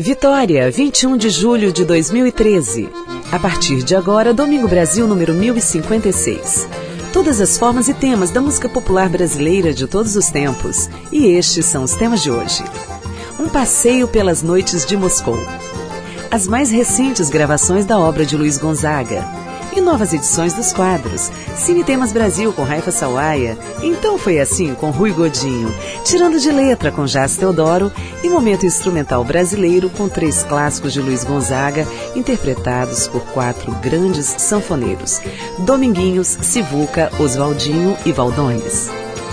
Vitória, 21 de julho de 2013. A partir de agora, Domingo Brasil número 1056. Todas as formas e temas da música popular brasileira de todos os tempos. E estes são os temas de hoje. Um passeio pelas noites de Moscou. As mais recentes gravações da obra de Luiz Gonzaga. E novas edições dos quadros. Cine Temas Brasil com Raifa Sawaia. Então foi assim com Rui Godinho. Tirando de letra com Jazz Teodoro. E momento instrumental brasileiro com 3 clássicos de Luiz Gonzaga, interpretados por 4 grandes sanfoneiros. Dominguinhos, Sivuca, Oswaldinho e Valdones.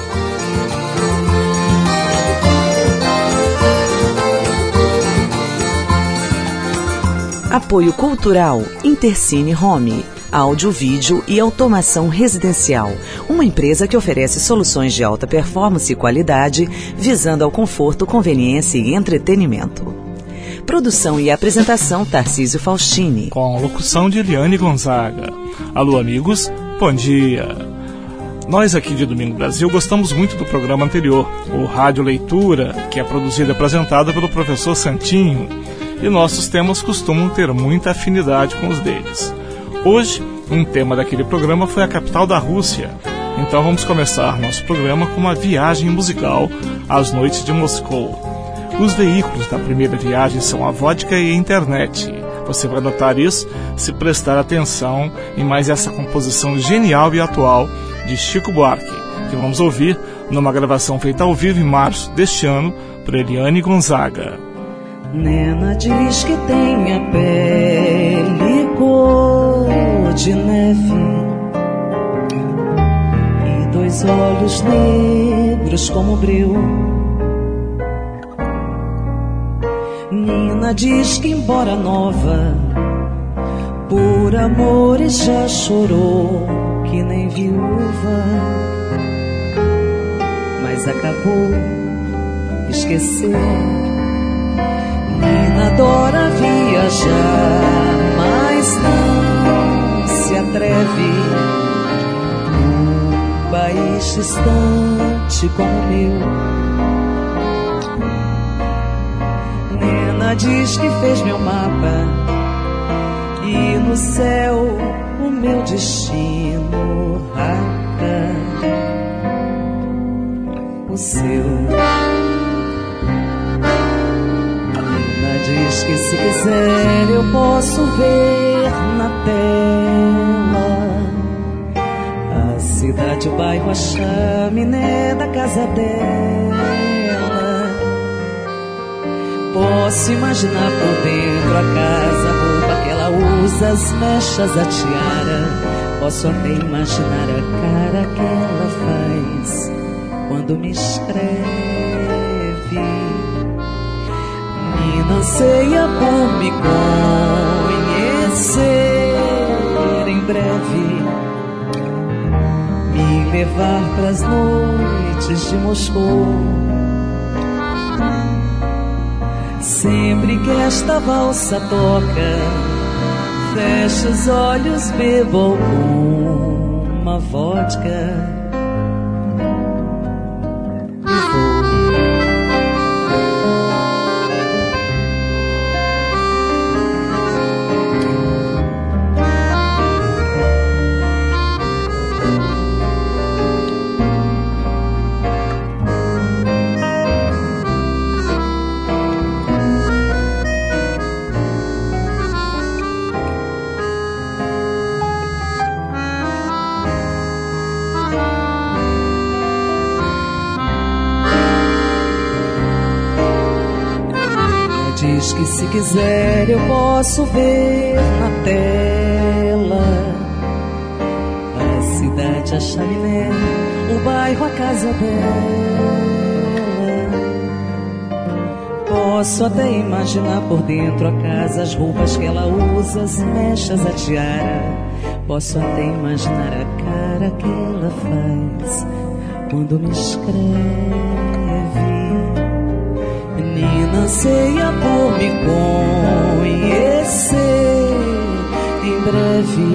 Apoio Cultural Intercine Home. Áudio, vídeo e automação residencial. Uma empresa que oferece soluções de alta performance e qualidade, visando ao conforto, conveniência e entretenimento. Produção e apresentação Tarcísio Faustini. Com locução de Eliane Gonzaga. Alô, amigos, bom dia. Nós aqui de Domingo Brasil gostamos muito do programa anterior, o Rádio Leitura, que é produzido e apresentado pelo professor Santinho, e nossos temas costumam ter muita afinidade com os deles. Hoje, um tema daquele programa foi a capital da Rússia. Então vamos começar nosso programa com uma viagem musical às noites de Moscou. Os veículos da primeira viagem são a vodka e a internet. Você vai notar isso se prestar atenção em mais essa composição genial e atual de Chico Buarque, que vamos ouvir numa gravação feita ao vivo em março deste ano por Eliane Gonzaga. Nena diz que tem a pele cor de neve e 2 olhos negros como breu. Nina diz que embora nova, por amores já chorou que nem viúva, mas acabou, esqueceu. Nina adora viajar, mas não se atreve num país distante como o meu. Nina diz que fez meu mapa e no céu o meu destino marca o seu. Diz que se quiser eu posso ver na tela a cidade, o bairro, a chaminé da casa dela. Posso imaginar por dentro a casa, a roupa que ela usa, as mechas, a tiara. Posso até imaginar a cara que ela faz quando me escreve. Nina anseia por me conhecer em breve, me levar pras noites de Moscou. Sempre que esta valsa toca, fecho os olhos, bebo uma vodka. Diz que se quiser eu posso ver na tela a cidade, a chaminé, o bairro, a casa dela. Posso até imaginar por dentro a casa, as roupas que ela usa, as mechas, a tiara. Posso até imaginar a cara que ela faz quando me escreve. Nina anseia por me conhecer em breve,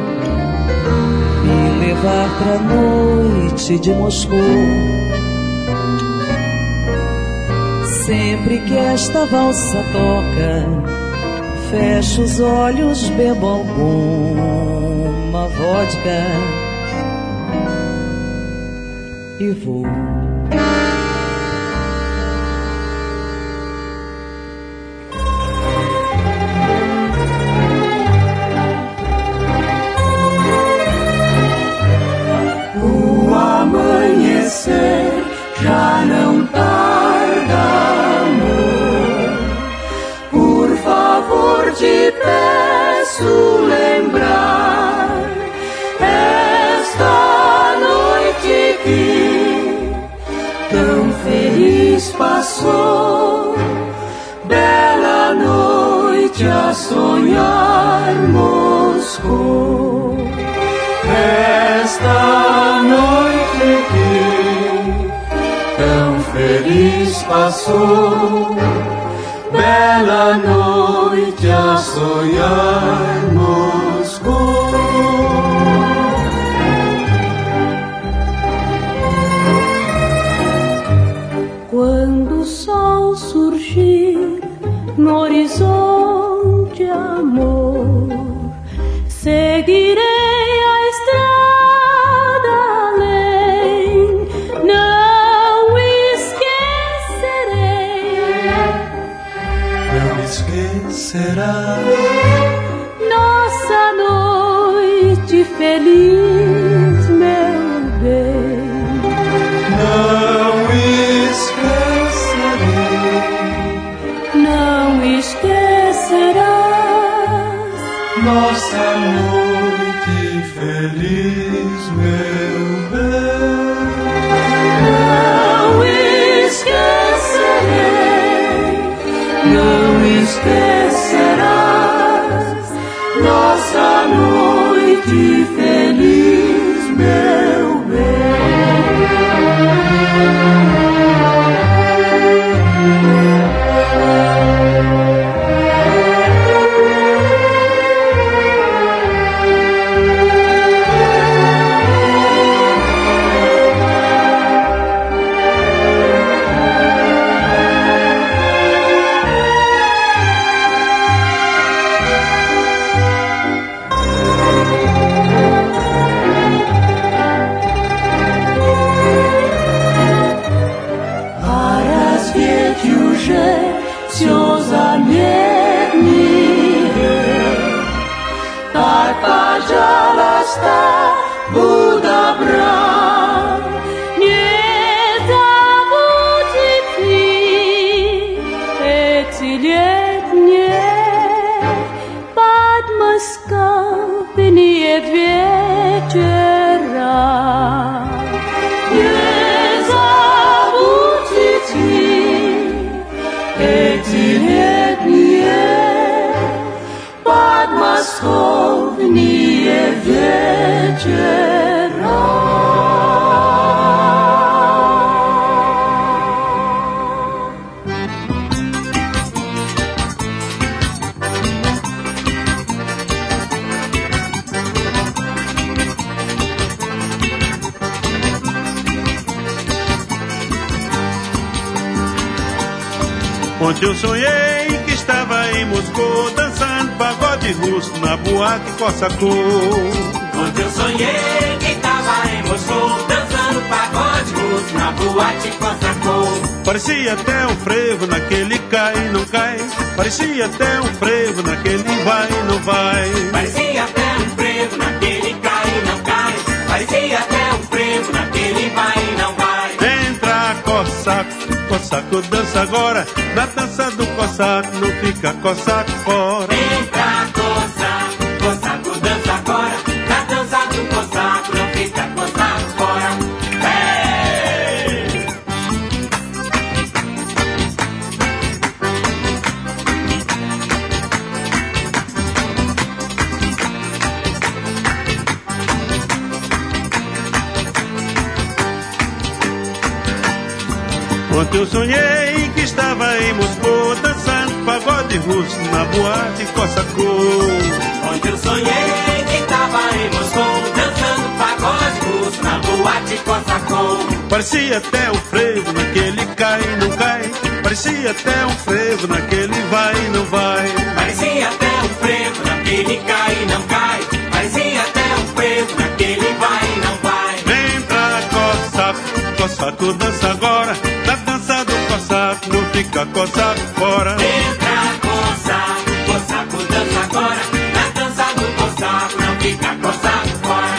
me levar pra noite de Moscou. Sempre que esta valsa toca, fecho os olhos, bebo alguma vodka e vou. O amanhecer já não tarda, amor. Por favor, te peço lembrar esta noite que tão feliz passou. Bela noite a sonharmos com esta noite que tão feliz passou. Bela noite a sonharmos com. Quando o sol surgir no horizonte, amor, seguirei a estrada além, não esquecerei. Não esquecerás nossa noite feliz, meu bem. não esquecerei. Não esquecerás Nossa noite feliz, meu bem. não esquecerei. Não esquecerás nossa noite feliz, meu bem. Buda bra, nie zawodzi etilietnie, Padmaskapnie wieczera. nie zawódzi etilietnie, Padmaskapnie wieczera. Ontem eu sonhei que estava em Moscou dançando pagode russo na boate Cossacô. Ontem eu sonhei que estava em Moscou dançando pagode russo na boate Cossacô. Parecia até um frevo naquele cai e não cai. Parecia até um frevo naquele vai e não vai. Parecia até um frevo naquele cai e não cai. Parecia até um frevo naquele vai e não vai. Entra Cossaco, Cossaco dança agora. Na dança do Cossaco não fica Cossaco fora. Entra Cossaco, Cossaco dança agora. Na dança do Cossaco não fica Cossaco fora. Hey! Ontem eu sonhei que estava em Moscou dançando pagode russo na boate Cossacô. Ontem eu sonhei que estava em Moscou dançando pagode russo na boate Cossacô. Parecia até um frevo naquele cai e não cai. parecia até um frevo naquele vai e não vai. Parecia até um frevo naquele cai e não cai. Parecia até um frevo naquele vai e não vai. Vem pra coçaco, coçaco dança agora. Da dança do coçaco, não fica coçaco fora. Vem pra coçaco, coçaco dança agora. Da dança do coçaco, não fica coçaco fora.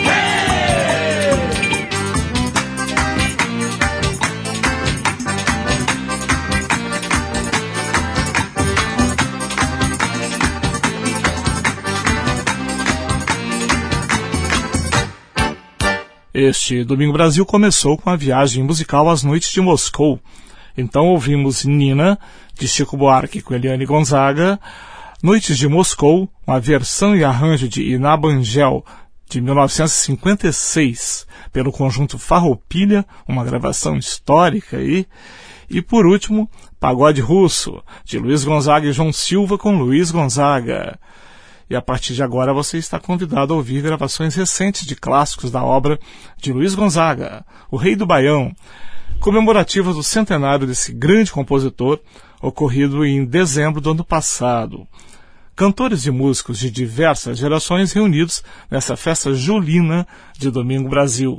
Este Domingo Brasil começou com a viagem musical às noites de Moscou. Então ouvimos Nina, de Chico Buarque com Eliane Gonzaga, Noites de Moscou, uma versão e arranjo de Iná Bangel, de 1956, pelo conjunto Farroupilha, uma gravação histórica aí. E por último, Pagode Russo, de Luiz Gonzaga e João Silva com Luiz Gonzaga. E a partir de agora você está convidado a ouvir gravações recentes de clássicos da obra de Luiz Gonzaga, o Rei do Baião, comemorativas do centenário desse grande compositor, ocorrido em dezembro do ano passado. Cantores e músicos de diversas gerações reunidos nessa festa julina de Domingo Brasil.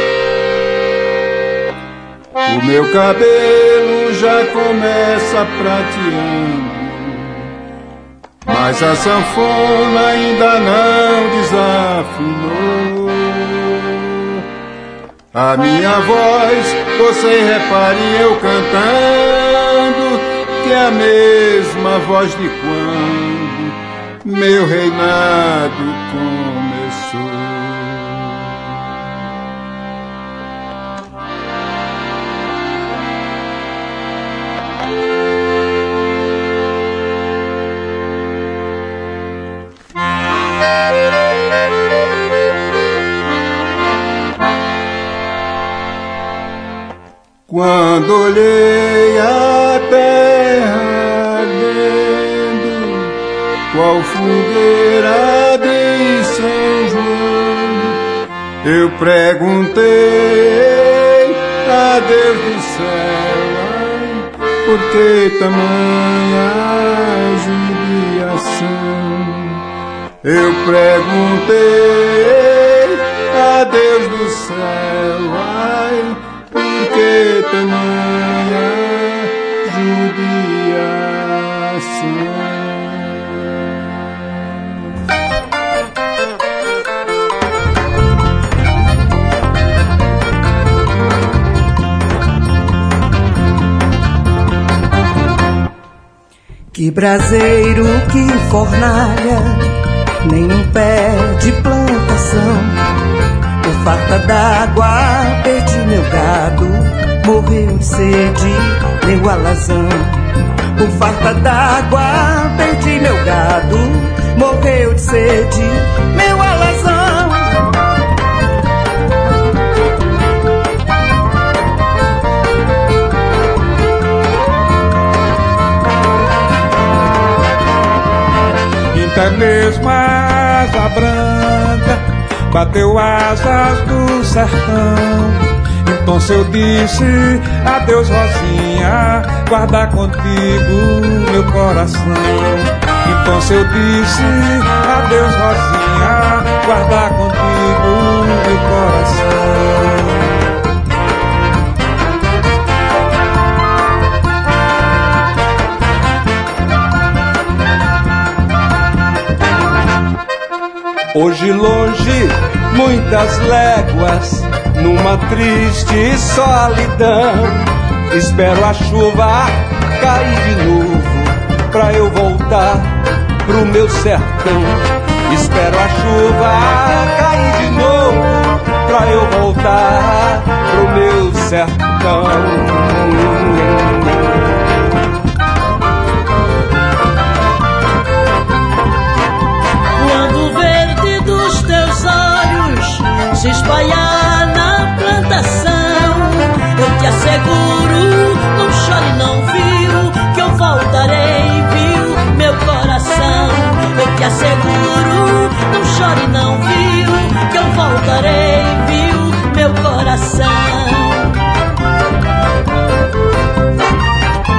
O meu cabelo já começa prateando, mas a sanfona ainda não desafinou. A minha voz, você repare eu cantando, que é a mesma voz de quando meu reinado começou. Quando olhei a terra ardendo, qual fogueira de São João, eu perguntei a Deus do céu, ai, por que tamanha judiação? Eu perguntei a Deus do céu, ai, por que tamanha judiação? Que braseiro, que fornalha, nenhum pé de plantação. Por falta d'água perdi meu gado, morreu de sede meu alazão. Por falta d'água perdi meu gado, morreu de sede meu alazão. Até mesmo a asa branca bateu asas do sertão. Então se eu disse adeus Rosinha, guarda contigo meu coração. Então se eu disse adeus Rosinha, guarda contigo meu coração. Hoje longe, muitas léguas, numa triste solidão, espero a chuva cair de novo, pra eu voltar pro meu sertão. Espero a chuva cair de novo, pra eu voltar pro meu sertão. Se espalhar na plantação, eu te asseguro, não chore não, viu, que eu voltarei, viu, meu coração. Eu te asseguro, não chore não, viu, que eu voltarei, viu, meu coração.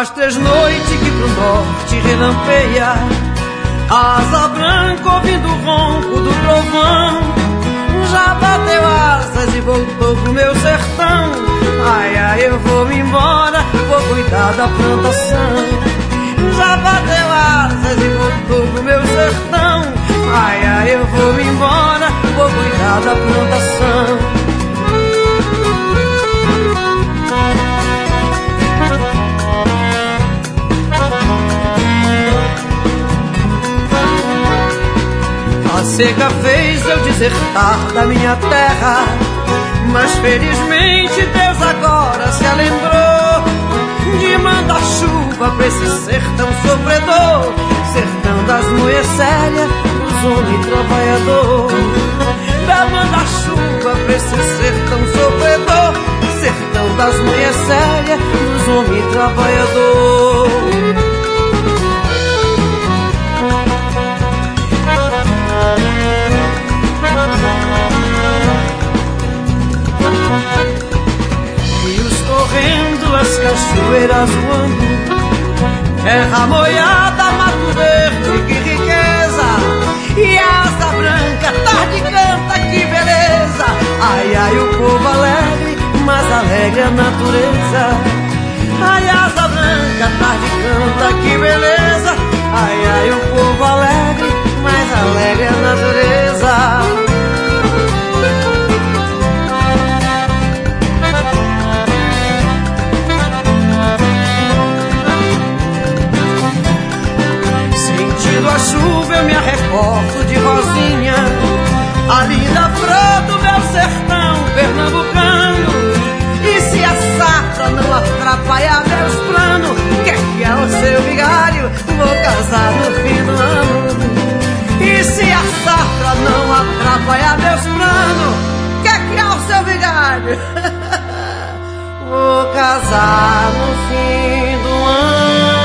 Faz 3 noites que pro norte relampeia, asa branca ouvindo o ronco do trovão. Já bateu asas e voltou pro meu sertão. Ai, ai, eu vou me embora, vou cuidar da plantação. Já bateu asas e voltou pro meu sertão. Ai, ai, eu vou me embora, vou cuidar da plantação. A seca fez eu desertar da minha terra, mas felizmente Deus agora se alembrou de mandar chuva pra esse sertão sofredor, sertão das mulheres sérias, dos homens trabalhadores. Pra mandar chuva pra esse sertão sofredor, sertão das mulheres sérias, dos homens trabalhadores. As cachoeiras voando, terra molhada, mato verde, que riqueza. E asa branca, tarde canta, que beleza. Ai, ai, o povo alegre, mais alegre a natureza. Ai, asa branca, tarde canta, que beleza. Ai, ai, o povo alegre, mais alegre a natureza. A chuva eu me arrecordo de rosinha, a linda flor do meu sertão pernambucano. E se a safra não atrapalhar meus planos, quer que é o seu vigário, vou casar no fim do ano. E se a safra não atrapalhar meus planos, quer que é o seu vigário, vou casar no fim do ano.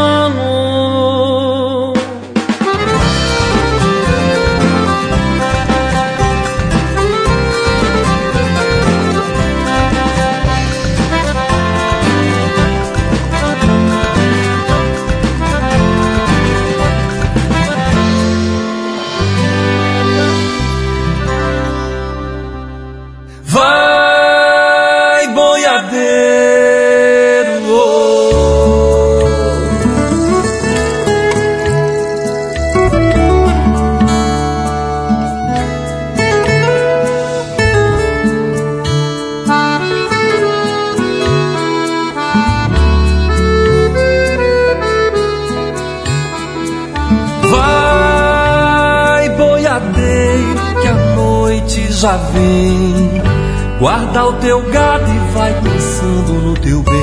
Já vem, guarda o teu gado e vai pensando no teu bem.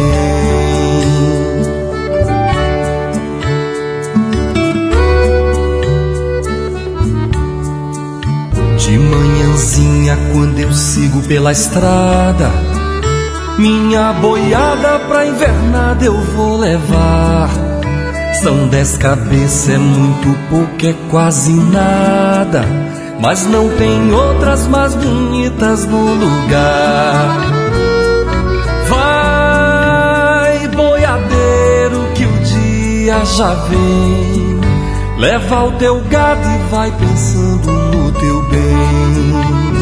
De manhãzinha quando eu sigo pela estrada, minha boiada pra invernada eu vou levar. São 10 cabeças, é muito pouco, é quase nada, mas não tem outras mais bonitas no lugar. Vai, boiadeiro, que o dia já vem. Leva o teu gado e vai pensando no teu bem.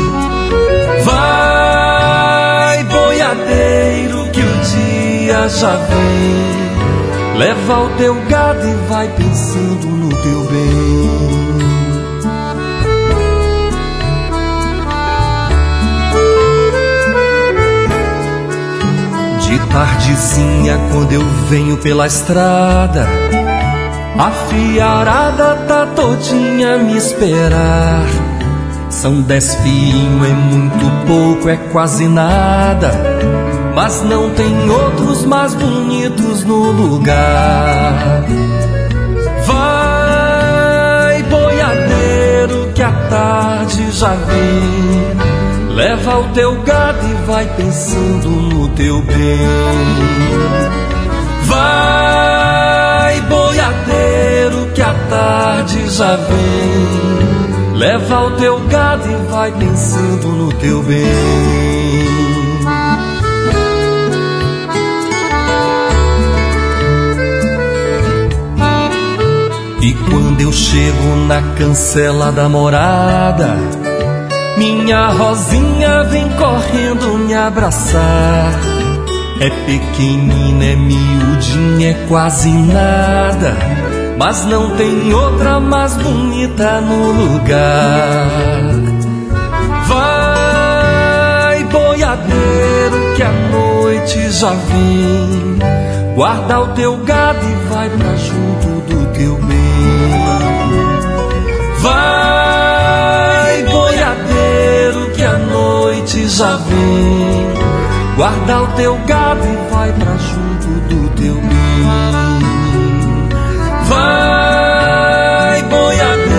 Vai, boiadeiro, que o dia já vem. Leva o teu gado e vai pensando no teu bem. De tardezinha quando eu venho pela estrada, a fiarada tá todinha a me esperar. São 10 fiinhos, é muito pouco, é quase nada, mas não tem outros mais bonitos no lugar. Vai, boiadeiro, que a tarde já vem. Leva o teu gado e vai pensando no teu bem. Vai, boiadeiro, que a tarde já vem. Leva o teu gado e vai pensando no teu bem. E quando eu chego na cancela da morada, minha Rosinha vem correndo me abraçar. É pequenina, é miudinha, é quase nada, mas não tem outra mais bonita no lugar. Vai, boiadeiro, que a noite já vem, guarda o teu gado e vai pra junto do teu bem. Vai, boiadeiro, que a noite já vem, guarda o teu gado e vai pra junto do teu bem. Vai, boiadeiro,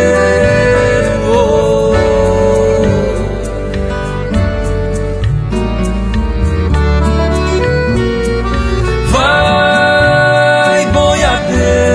vai, boiadeiro.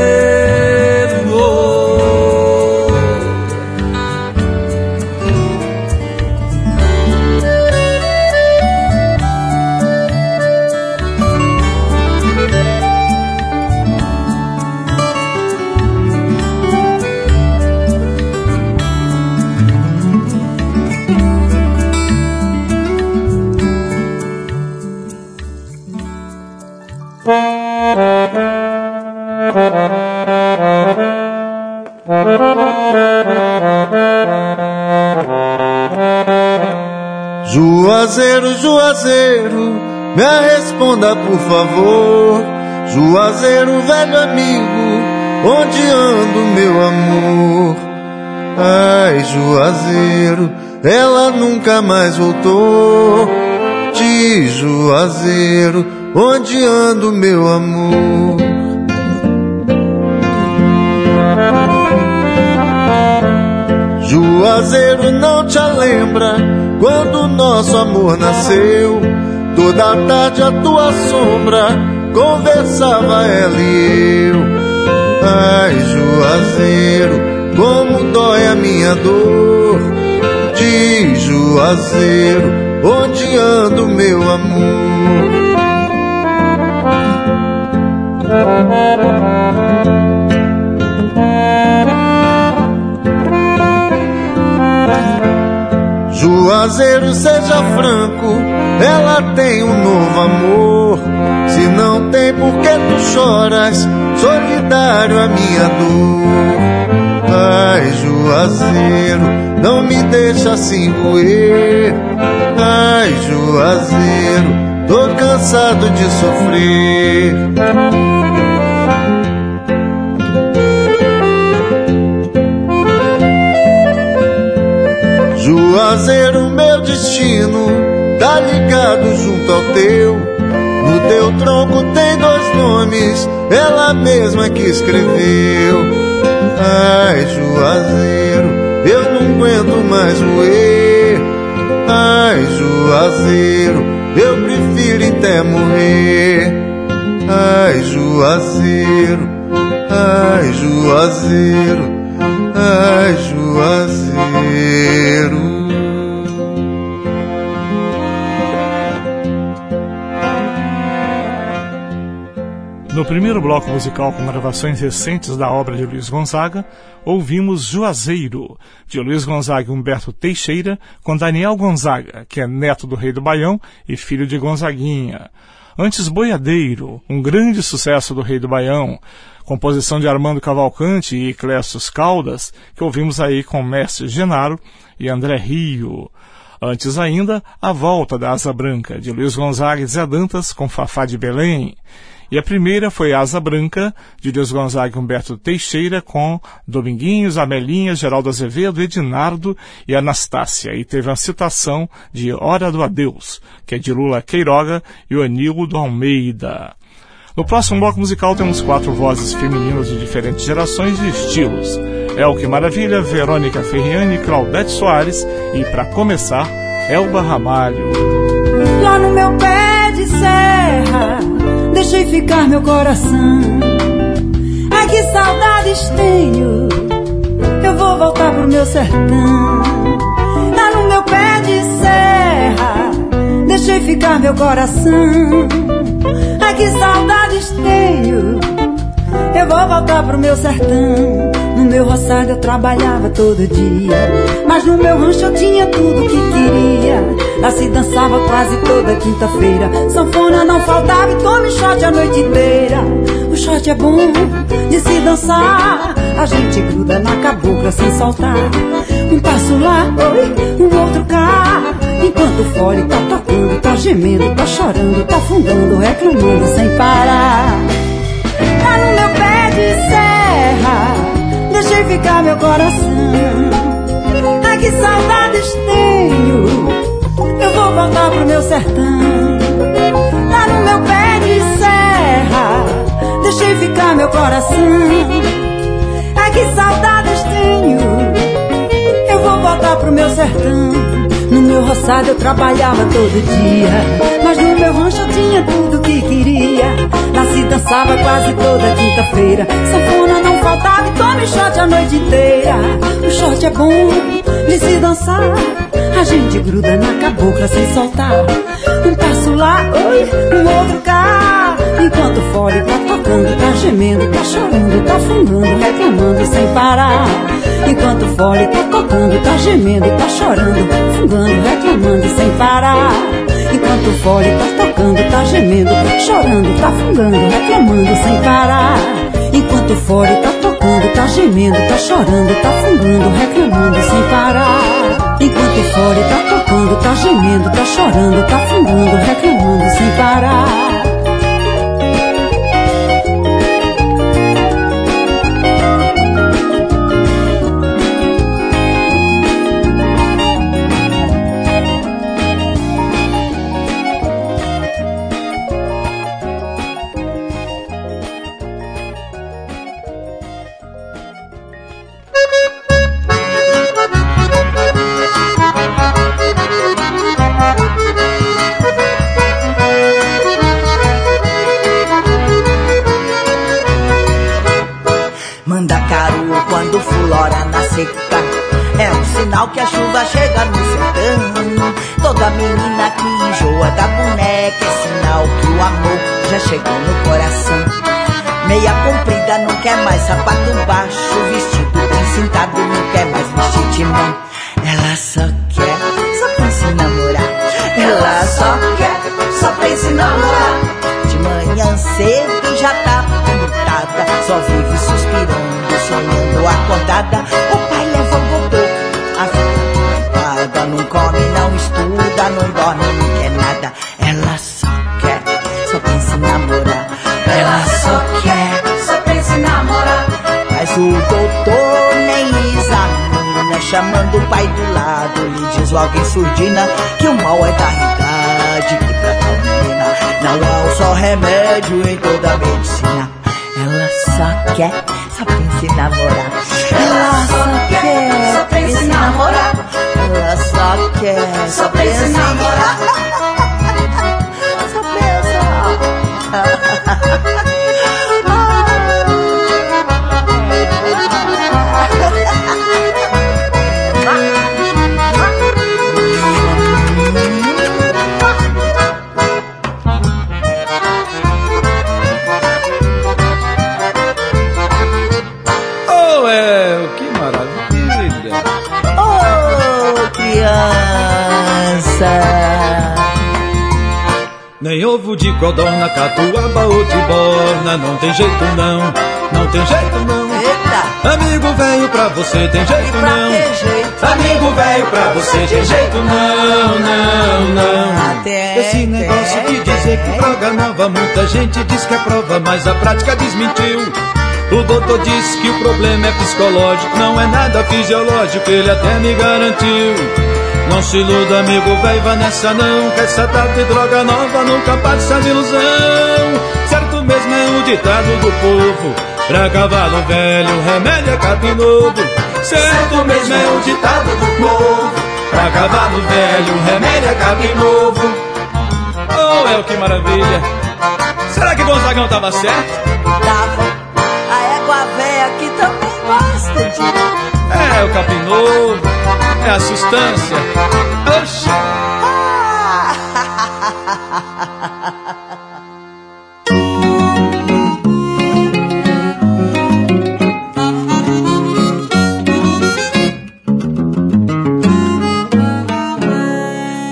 Juazeiro, Juazeiro, me responda por favor. Juazeiro, velho amigo, onde anda o meu amor? Ai, Juazeiro, ela nunca mais voltou. De Juazeiro, onde anda o meu amor? Juazeiro, não te lembra quando nosso amor nasceu? Toda tarde a tua sombra conversava ela e eu. Ai, Juazeiro, como dói a minha dor. De Juazeiro, onde anda o meu amor? Juazeiro, seja franco, ela tem um novo amor. Se não tem, por que tu choras? Solidário a minha dor. Ai, Juazeiro, não me deixa assim roer. Ai, Juazeiro, tô cansado de sofrer. Juazeiro, meu destino tá ligado junto ao teu. No teu tronco tem 2 nomes, ela mesma que escreveu. Ai, Juazeiro, eu não aguento mais roer. Ai, Juazeiro, eu prefiro até morrer. Ai, Juazeiro, ai, Juazeiro, ai, Juazeiro. No primeiro bloco musical com gravações recentes da obra de Luiz Gonzaga, ouvimos Juazeiro, de Luiz Gonzaga e Humberto Teixeira, com Daniel Gonzaga, que é neto do rei do Baião e filho de Gonzaguinha. Antes, Boiadeiro, um grande sucesso do rei do Baião, composição de Armando Cavalcante e Clécius Caldas, que ouvimos aí com Mestre Genaro e André Rio. Antes ainda, A Volta da Asa Branca, de Luiz Gonzaga e Zé Dantas, com Fafá de Belém. E a primeira foi Asa Branca, de Luiz Gonzaga e Humberto Teixeira, com Dominguinhos, Amelinha, Geraldo Azevedo, Edinardo e Anastácia. E teve a citação de Hora do Adeus, que é de Lula Queiroga e o Anildo Almeida. No próximo bloco musical temos 4 vozes femininas de diferentes gerações e estilos. Elke Maravilha, Verônica Ferriani e Claudete Soares. E, para começar, Elba Ramalho. Lá no meu pé de serra deixei ficar meu coração. Ai, que saudades tenho, eu vou voltar pro meu sertão. Lá no meu pé de serra deixei ficar meu coração. Ai, que saudades tenho, eu vou voltar pro meu sertão. No meu roçado eu trabalhava todo dia, mas no meu rancho eu tinha tudo que queria. Lá se dançava quase toda quinta-feira, sanfona não faltava e tome shot a noite inteira. O shot é bom de se dançar, a gente gruda na cabocla sem soltar. Um passo lá, oi, um outro cá, enquanto o fole tá tocando, tá gemendo, tá chorando, tá afundando, reclamando sem parar. Tá no meu pé de serra, deixei ficar meu coração. Ai, que saudades tenho, eu vou voltar pro meu sertão. Tá no meu pé de serra, deixei ficar meu coração. Ai, que saudades tenho, eu vou voltar pro meu sertão. No meu roçado eu trabalhava todo dia, mas no meu rancho eu tinha tudo que queria. Lá se dançava quase toda quinta-feira, sanfona não faltava e tome shot a noite inteira. O shot é bom de se dançar, a gente gruda na cabocla sem soltar. Um passo lá, oi, um outro cá, enquanto o fole tá tocando, tá gemendo, tá chorando, tá afundando, reclamando sem parar. Enquanto o fole tá tocando, tá gemendo, tá chorando, fungando, reclamando sem parar. Enquanto o fole tá tocando, tá gemendo, chorando, tá fungando, reclamando sem parar. Enquanto o fole tá tocando, tá gemendo, tá chorando, tá fungando, reclamando sem parar. Enquanto o fole tá tocando, tá gemendo, tá chorando, tá fungando, reclamando sem parar. É um sinal que a chuva chega no sertão. Toda menina que enjoa da boneca é sinal que o amor já chegou no coração. Meia comprida não quer mais sapato baixo, vestido bem cintado não quer mais vestir timão. Ela só pensa em namorar. Ela só pensa em namorar. De manhã cedo já tá pintada, só vive suspirando, sonhando acordada. O pai leva o godô, a filha não come, não estuda, não dorme, não quer nada. Ela só pensa em namorar. Ela só pensa em namorar. Mas o doutor nem examina, chamando o pai do lado, lhe diz logo em surdina que o mal é da idade, que pra tal menina não há um só remédio em toda a medicina. Ela só pensa em namorar. Ela só pensa em namorar. Ela só pensa em namorar. Só pensa. Nem ovo de codorna, catuaba ou de borna, não tem jeito não, não tem jeito não. Eita. Amigo velho, pra você tem jeito não. Amigo velho, pra você tem jeito não, não, não. Esse negócio de dizer que droga nova, muita gente diz que é prova, mas a prática desmentiu. O doutor disse que o problema é psicológico, não é nada fisiológico, ele até me garantiu. Não se iluda, amigo velho, vá nessa não, que essa tal de droga nova nunca passa de ilusão. Certo mesmo é o ditado do povo, pra cavalo velho o remédio é capim novo. Certo mesmo é o ditado do povo, pra cavalo velho o remédio é capim novo. Oh, que maravilha. Será que Gonzagão tava certo? Tava. A égua velha aqui também gosta de... É, o capim novo, é a sustância. Oxi.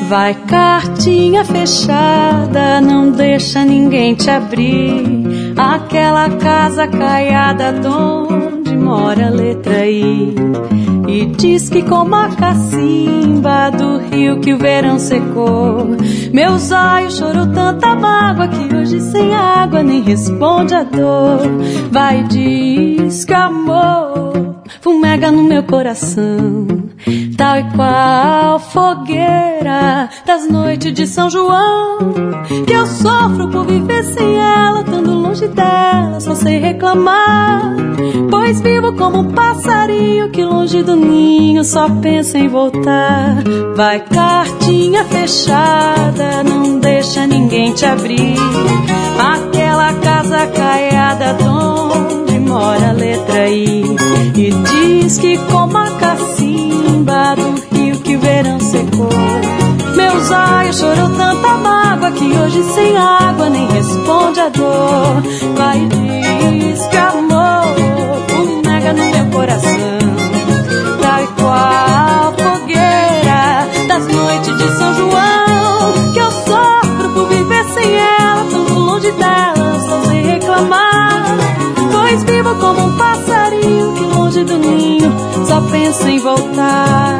Vai cartinha fechada, não deixa ninguém te abrir. Aquela casa caiada onde mora a letra I. E diz que como a cacimba do rio que o verão secou. Meus olhos chorou tanta mágoa que hoje sem água nem responde a dor. Vai e diz que amor fumega no meu coração, tal e qual fogueira das noites de São João. Que eu sofro por viver sem ela, estando longe dela, só sei reclamar. Pois vivo como um passarinho que longe do ninho só pensa em voltar. Vai cartinha fechada, não deixa ninguém te abrir. Aquela casa caiada onde mora a letra I. E diz que como a cacimba do rio que o verão secou. Meus olhos choram tanta mágoa que hoje sem água nem responde a dor. Vai e diz que amor fumega no meu coração, tal e qual fogueira das noites de São João. Que eu sofro por viver sem ela, tão longe dela, só sei reclamar. Pois vivo como um passarinho que longe do ninho só pensa em voltar.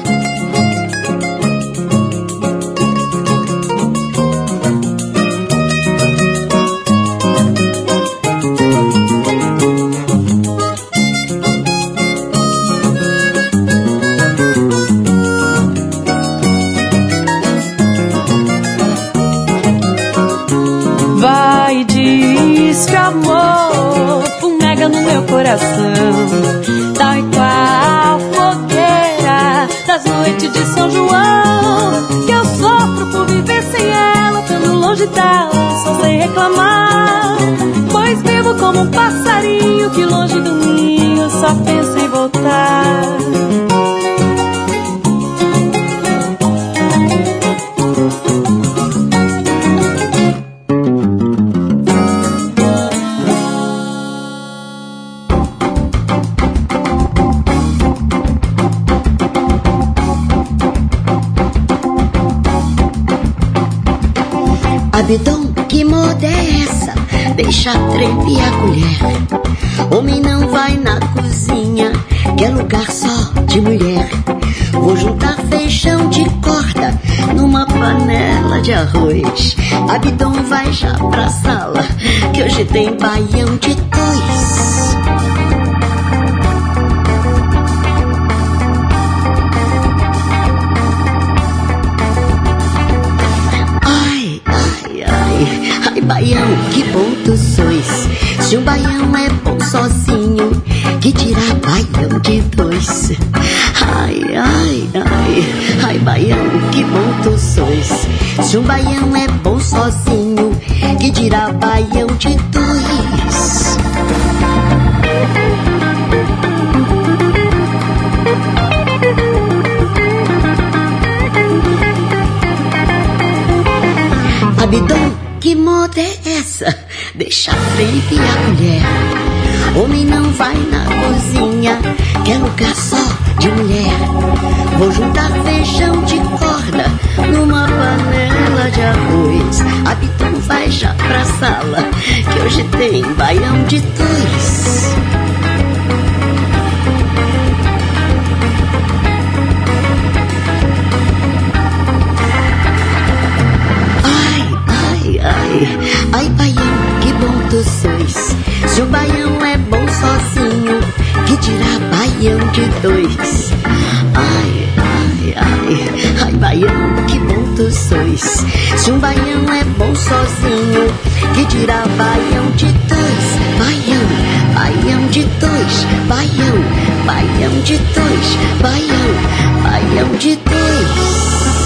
Vai e diz que amor fumega no meu coração, tal e qual fogueira das noites de São João. Que eu sofro por viver sem ela, estando longe dela, só sei reclamar. Pois vivo como um passarinho que longe do ninho só pensa em voltar. Abidão, que moda é essa? Deixa tremer a colher. Homem não vai na cozinha, que é lugar só de mulher. Vou juntar feijão de corda numa panela de arroz. Abidão vai já pra sala, que hoje tem baião de dois. Ai, baião, que bom tu sois. Se um baião é bom sozinho, que dirá baião de dois. Ai, ai, ai, ai, baião, que bom tu sois. Se um baião é bom sozinho, que dirá baião de dois. Abidão, que moda é essa? Deixa ferver a colher. Homem não vai na cozinha, que é lugar só de mulher. Vou juntar feijão de corda numa panela de arroz. Abidão vai já pra sala, que hoje tem baião de dois. Ai, baião, que bom tu sois. Se o baião é bom sozinho, que dirá baião de dois. Ai, ai, ai, ai, baião, que bom tu sois. Se um baião é bom sozinho, que dirá baião de dois. Baião, baião de dois. Baião, baião de dois. Baião, baião de dois.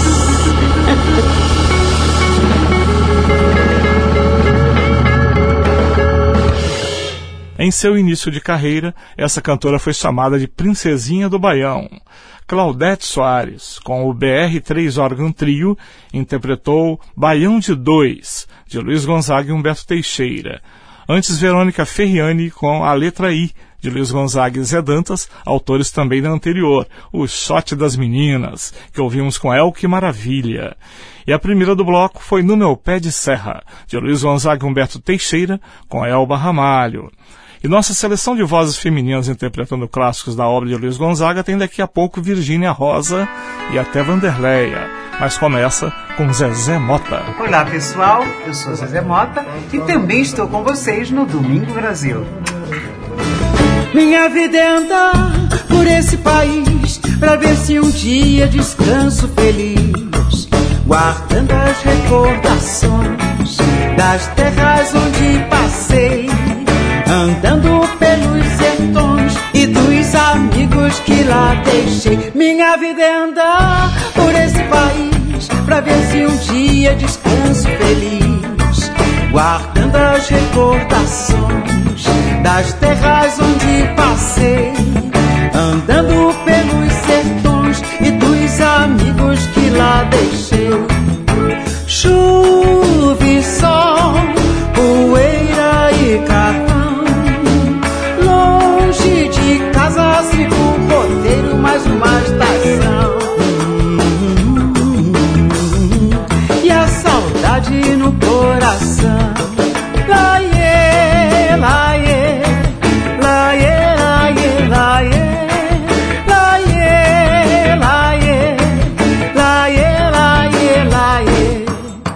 Em seu início de carreira, essa cantora foi chamada de Princesinha do Baião. Claudete Soares, com o BR 3 Órgão Trio, interpretou Baião de Dois, de Luiz Gonzaga e Humberto Teixeira. Antes, Verônica Ferriani com a letra I, de Luiz Gonzaga e Zé Dantas, autores também da anterior, O Shot das Meninas, que ouvimos com Elke Maravilha. E a primeira do bloco foi No Meu Pé de Serra, de Luiz Gonzaga e Humberto Teixeira, com Elba Ramalho. E nossa seleção de vozes femininas interpretando clássicos da obra de Luiz Gonzaga tem daqui a pouco Virgínia Rosa e até Vanderleia. Mas começa com Zezé Mota. Olá pessoal, eu sou Zezé Mota e também estou com vocês no Domingo Brasil. Minha vida é andar por esse país pra ver se um dia descanso feliz, guardando as recordações das terras onde passei, andando pelos sertões e dos amigos que lá deixei. Minha vida é andar por esse país pra ver se um dia descanso feliz, guardando as recordações das terras onde passei, andando pelos sertões e dos amigos que lá deixei. Chuva e sol, poeira e carvão, longe de casa fica um roteiro, mais uma estação, e a saudade no coração. Laiê, laiê, laiê, laiê, laiê, laiê, laiê, laiê, laiê, laiê.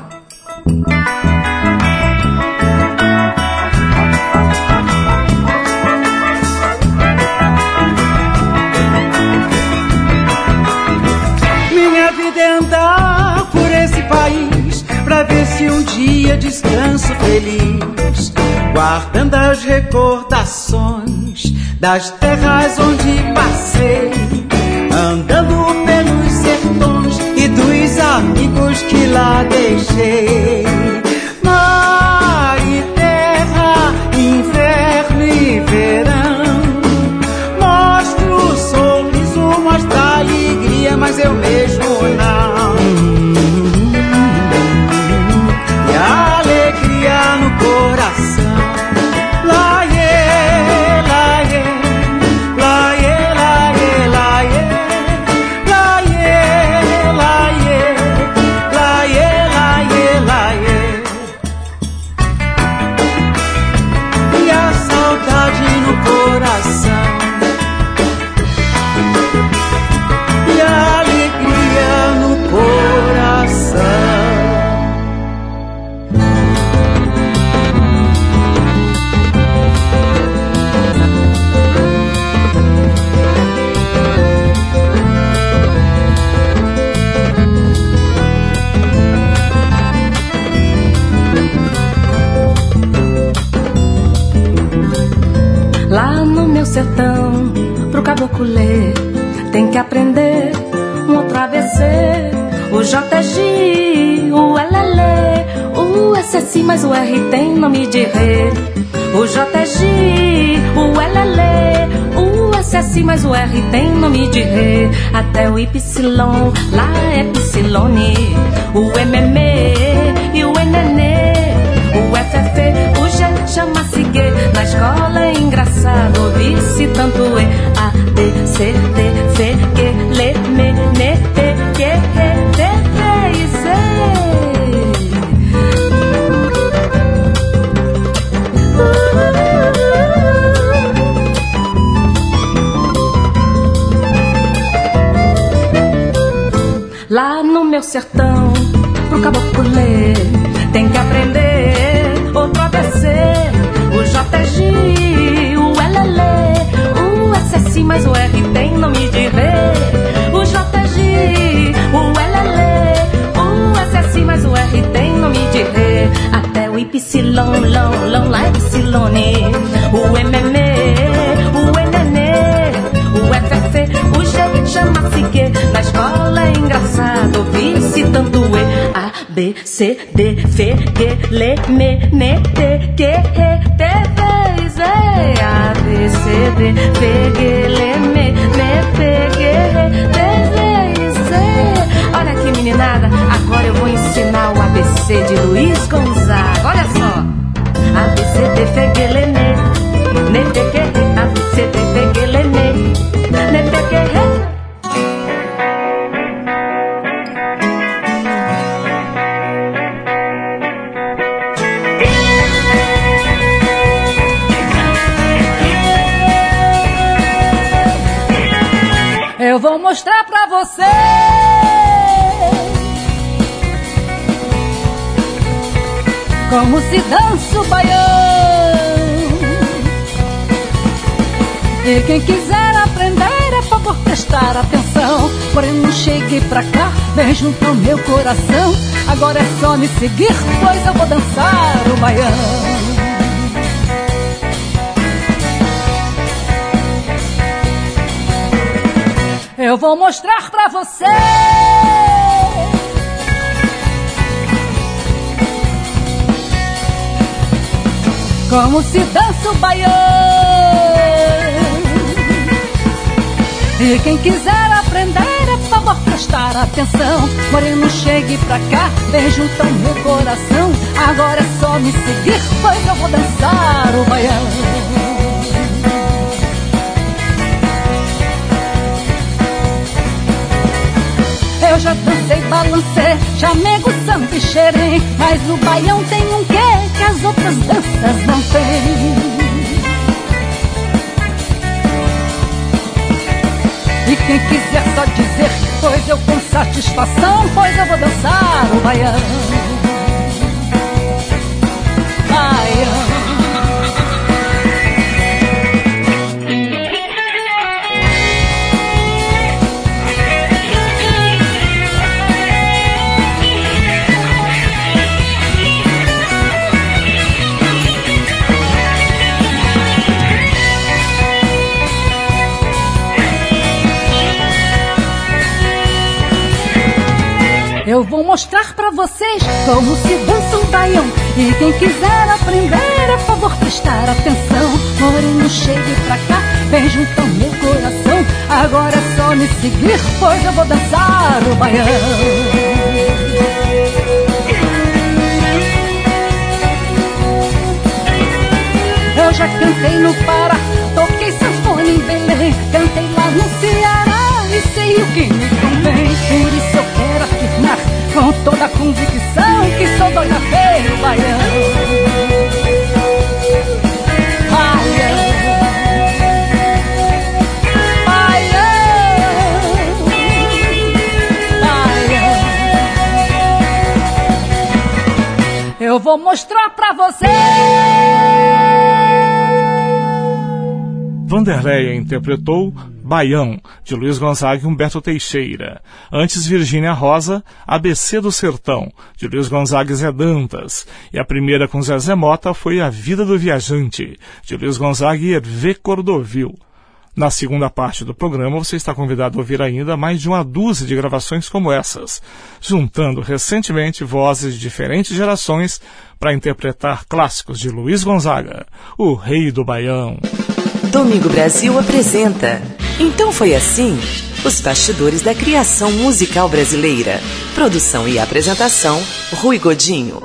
Minha vida é andar por esse país pra ver se um dia descanso feliz, guardando as recordações das terras onde passei, andando pelos sertões e dos amigos que lá deixei. Mar e terra, inverno e verão, mostro o sorriso, mostra a alegria, mas eu mesmo não. E a alegria no coração. Laiê, laiê, laiê, laiê, laiê, laiê, laiê, laiê, laiê, laiê. E a saudade no coração, e a alegria no coração. Lá no meu sertão, pro caboclo ler, tem que aprender um outro ABC, o JG, o LL, o SSI, mas o R tem nome de Rê. O JG, o LL, o SSI, mas o R tem nome de Rê. Até o Y, lá é Psilone, o MM e o NN, o FF, o G chama-se G. Na escola é engraçado ouvir-se tanto E, A, D, C, D, F, G, L, M, N, P, Q, R, T, V e Z. Lá no meu sertão, pro caboclo ler, tem que aprender outro ABC, o JG, o LL, o SSI, mas o R tem nome de Rê. O JG, o LL, o SSI, mas o R tem nome de Rê. Até o Y, long, lá é Psilone, o MM, o NN, o FF, o G chama-se Q. Na escola é engraçado ouvir-se tanto E, A, B, C, D, F, G, L, M, N, P, Q, R, T, V, Z. A, B, C, D, F, G, L, M, N, P, Q, R, T, V, Z. Olha aqui, meninada, agora eu vou ensinar o ABC de Luiz Gonzaga. Olha só. A, B, C, D, F, G, L, M, N, P, Q, R, A, B, C, Eu vou mostrar pra você como se dança o baião. E quem quiser aprender é favor prestar atenção. Porém não chegue pra cá, vem junto ao meu coração. Agora é só me seguir, pois eu vou dançar o baião. Eu vou mostrar pra você como se dança o baião. E quem quiser aprender é favor prestar atenção. Moreno, chegue pra cá, vem junto ao meu coração. Agora é só me seguir, pois eu vou dançar o baião. Eu já dancei, balancei, chamego, samba e xerém, mas o baião tem um quê que as outras danças não têm. E quem quiser só dizer, pois eu com satisfação, pois eu vou dançar o baião. Baião. Eu vou mostrar pra vocês como se dança um baião. E quem quiser aprender, é favor prestar atenção. Moreno, chegue pra cá, vem junto ao meu coração. Agora é só me seguir, pois eu vou dançar o baião. Eu já cantei no Pará, toquei sanfona em Belém, cantei lá no Ceará e sei o que me convém. Por isso eu quero afirmar com toda a convicção que sou doida pelo baião. Baião, baião, baião. Eu vou mostrar pra você. Vanderleia interpretou Baião, de Luiz Gonzaga e Humberto Teixeira. Antes, Virgínia Rosa, ABC do Sertão, de Luiz Gonzaga e Zé Dantas. E a primeira com Zezé Mota foi A Vida do Viajante, de Luiz Gonzaga e Hervé Cordovil. Na segunda parte do programa, você está convidado a ouvir ainda mais de uma dúzia de gravações como essas, juntando recentemente vozes de diferentes gerações para interpretar clássicos de Luiz Gonzaga, o Rei do Baião. Domingo Brasil apresenta Então Foi Assim, os bastidores da criação musical brasileira. Produção e apresentação, Rui Godinho.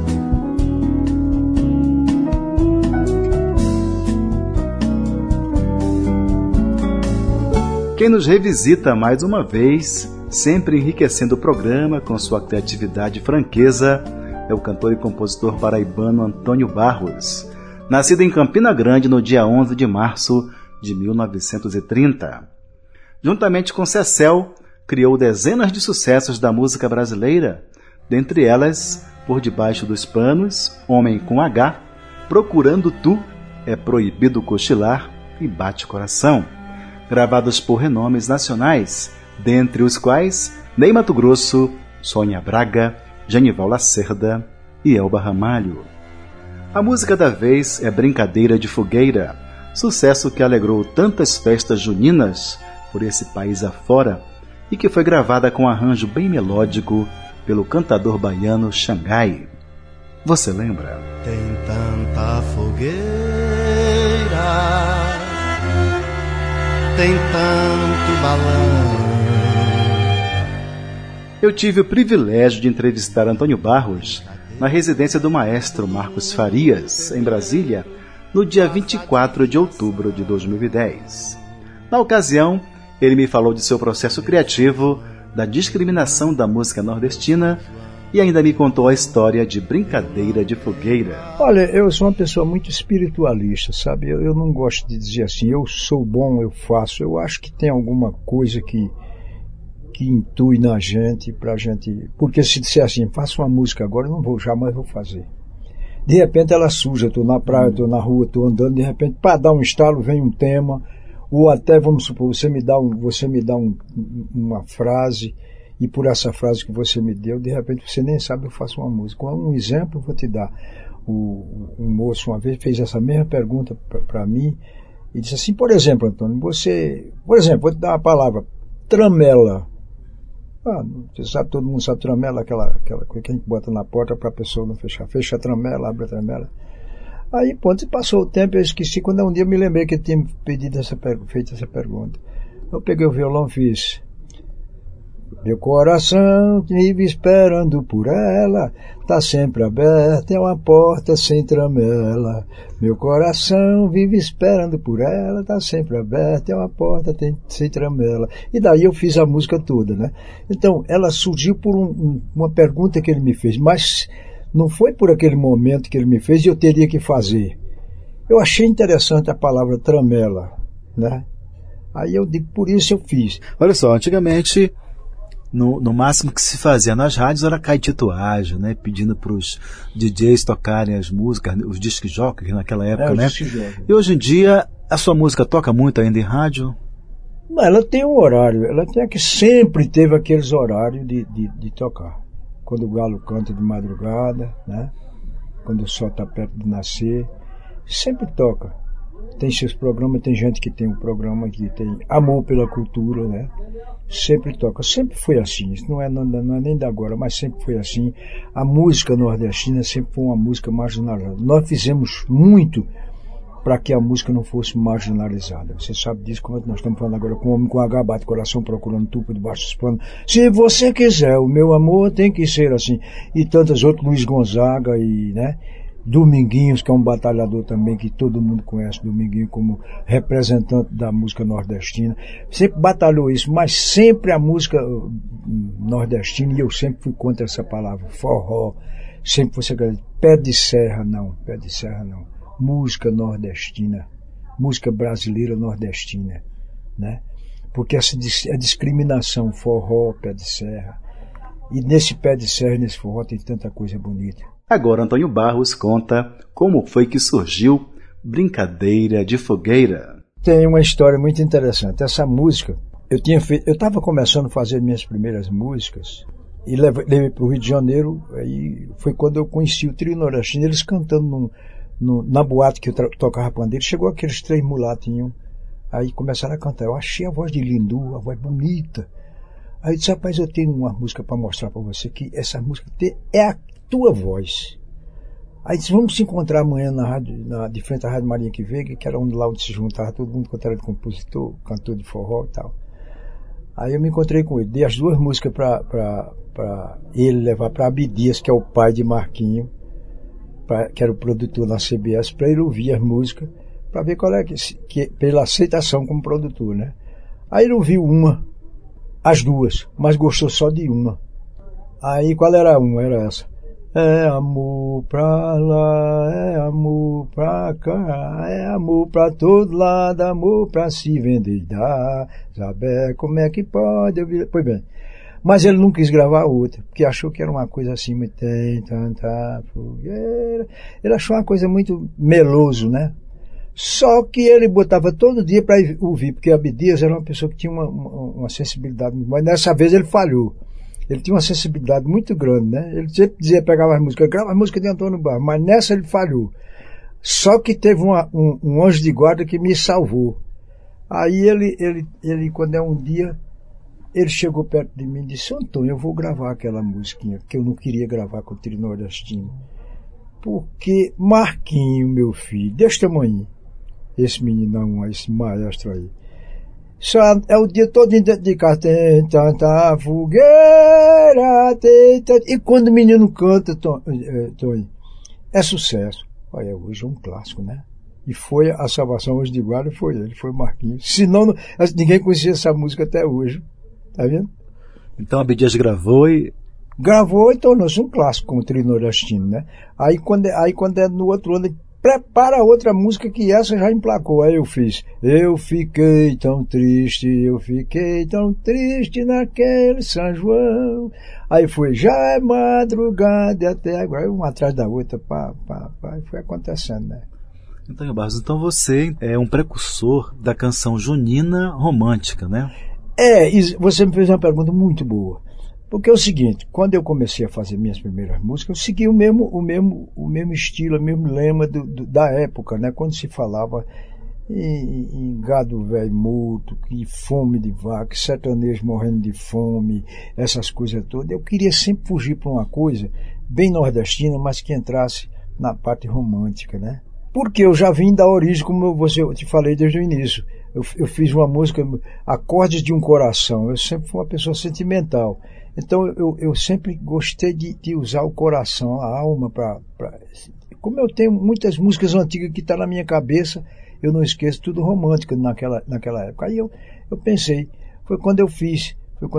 Quem nos revisita mais uma vez, sempre enriquecendo o programa com sua criatividade e franqueza, é o cantor e compositor paraibano Antônio Barros. Nascido em Campina Grande no dia 11 de março de 1930. Juntamente com Cecel, criou dezenas de sucessos da música brasileira, dentre elas Por Debaixo dos Panos, Homem com H, Procurando Tu, É Proibido Cochilar e Bate Coração, gravados por renomes nacionais, dentre os quais Ney Matogrosso, Sônia Braga, Genival Lacerda e Elba Ramalho. A música da vez é Brincadeira de Fogueira, sucesso que alegrou tantas festas juninas por esse país afora e que foi gravada com um arranjo bem melódico pelo cantador baiano Xangai. Você lembra? Tem tanta fogueira, tem tanto balão. Eu tive o privilégio de entrevistar Antônio Barros na residência do maestro Marcos Farias, em Brasília, no dia 24 de outubro de 2010. Na ocasião, ele me falou de seu processo criativo, da discriminação da música nordestina e ainda me contou a história de Brincadeira de Fogueira. Olha, eu sou uma pessoa muito espiritualista, sabe? Eu não gosto de dizer assim, eu sou bom, eu faço. Eu acho que tem alguma coisa que intui na gente, pra gente... Porque se disser assim, faça uma música agora, eu não vou, jamais vou fazer. De repente ela surge, eu estou na praia, estou na rua, estou andando, de repente, para dar um estalo, vem um tema, ou até, vamos supor, você me dá uma frase, e por essa frase que você me deu, de repente você nem sabe, eu faço uma música. Um exemplo eu vou te dar. Um moço uma vez fez essa mesma pergunta para mim, e disse assim, por exemplo, Antônio, vou te dar uma palavra, tramela. Você sabe, todo mundo sabe tramela, aquela coisa que a gente bota na porta para a pessoa não fechar. Fecha a tramela, abre a tramela. Aí, ponto, passou o tempo, eu esqueci. Quando um dia eu me lembrei que ele tinha feito essa pergunta. Eu peguei o violão e fiz: meu coração vive esperando por ela, tá sempre aberta, é uma porta sem tramela. Meu coração vive esperando por ela, tá sempre aberta, é uma porta sem tramela. E daí eu fiz a música toda, né? Então, ela surgiu por uma pergunta que ele me fez, mas não foi por aquele momento que ele me fez e eu teria que fazer. Eu achei interessante a palavra tramela, né? Aí eu digo, por isso eu fiz. Olha só, antigamente... No máximo que se fazia nas rádios era caetituagem, né? Pedindo para os DJs tocarem as músicas, os disc jockeys naquela época, né? E hoje em dia, a sua música toca muito ainda em rádio? Não, ela tem um horário, sempre teve aqueles horários de tocar. Quando o galo canta de madrugada, né? Quando o sol está perto de nascer, sempre toca. Tem seus programas, tem gente que tem um programa que tem amor pela cultura, né? Sempre toca, sempre foi assim, isso não é nem de agora, mas sempre foi assim. A música nordestina sempre foi uma música marginalizada. Nós fizemos muito para que a música não fosse marginalizada. Você sabe disso, quando nós estamos falando agora com o homem com H bate coração procurando tudo debaixo dos panos. Se você quiser, o meu amor tem que ser assim. E tantas outras, Luiz Gonzaga e, né? Dominguinhos, que é um batalhador também que todo mundo conhece, Dominguinho como representante da música nordestina, sempre batalhou isso, mas sempre a música nordestina, e eu sempre fui contra essa palavra, forró, sempre você acredita, pé de serra não, música nordestina, música brasileira nordestina, né? Porque essa discriminação, forró, pé de serra, e nesse pé de serra, nesse forró tem tanta coisa bonita. Agora Antônio Barros conta como foi que surgiu Brincadeira de Fogueira. Tem uma história muito interessante. Essa música, eu estava começando a fazer minhas primeiras músicas e levei para o Rio de Janeiro. Aí foi quando eu conheci o Trio Nordestino, eles cantando na boate que eu tocava pandeiro. Chegou aqueles 3 mulatinhos, aí começaram a cantar. Eu achei a voz de Lindu, a voz bonita. Aí eu disse, rapaz, eu tenho uma música para mostrar para você, que essa música é a tua voz. Aí disse, vamos se encontrar amanhã na rádio, de frente à Rádio Marinha que Veiga, que era lá onde se juntava todo mundo, quanto era de compositor, cantor de forró e tal. Aí eu me encontrei com ele, dei as 2 músicas para ele levar para Abdias, que é o pai de Marquinho, que era o produtor na CBS, para ele ouvir as músicas, para ver qual é pela aceitação como produtor, né? Aí ele ouviu as 2, mas gostou só de uma. Aí qual era uma? Era essa. É amor pra lá, é amor pra cá, é amor pra todo lado, amor pra se vender e dar. Saber como é que pode ouvir. Pois bem. Mas ele não quis gravar outra, porque achou que era uma coisa assim, muito tem tanta fogueira. Ele achou uma coisa muito meloso, né? Só que ele botava todo dia para ouvir, porque Abdias era uma pessoa que tinha uma sensibilidade, mas dessa vez ele falhou. Ele tinha uma sensibilidade muito grande, né? Ele sempre dizia, pegava as músicas, grava as músicas de Antônio Barros, mas nessa ele falhou. Só que teve um anjo de guarda que me salvou. Aí ele quando é um dia, ele chegou perto de mim e disse, Antônio, eu vou gravar aquela musiquinha, que eu não queria gravar com o Trio Nordestino. Porque Marquinho, meu filho, desse tamanho, esse meninão, esse maestro aí, só é o dia todo dedicado, tem tanta fogueira, tem tanta... E quando o menino canta, Tony, é sucesso. Olha, hoje é um clássico, né? E foi a salvação hoje de guarda, foi ele, foi o Marquinhos. Senão, ninguém conhecia essa música até hoje. Tá vendo? Então Abdias gravou e gravou e tornou-se um clássico com o Trio Nordestino, né? Aí quando é no outro ano, prepara outra música que essa já emplacou. Aí eu fiz, eu fiquei tão triste naquele São João. Aí foi, já é madrugada e até agora, uma atrás da outra, e foi acontecendo, né? Antônio Barros, então você é um precursor da canção junina romântica, né? Você me fez uma pergunta muito boa. Porque é o seguinte, quando eu comecei a fazer minhas primeiras músicas, eu segui o mesmo estilo, o mesmo lema da época, né? Quando se falava em gado velho morto, que fome de vaca, sertanejo morrendo de fome, essas coisas todas, eu queria sempre fugir para uma coisa bem nordestina, mas que entrasse na parte romântica, né? Porque eu já vim da origem, como eu te falei desde o início. Eu fiz uma música, Acordes de um Coração. Eu sempre fui uma pessoa sentimental. Então eu sempre gostei de usar o coração, a alma como eu tenho muitas músicas antigas que estão na minha cabeça, eu não esqueço, tudo romântico naquela época. Aí eu pensei, foi quando eu fiz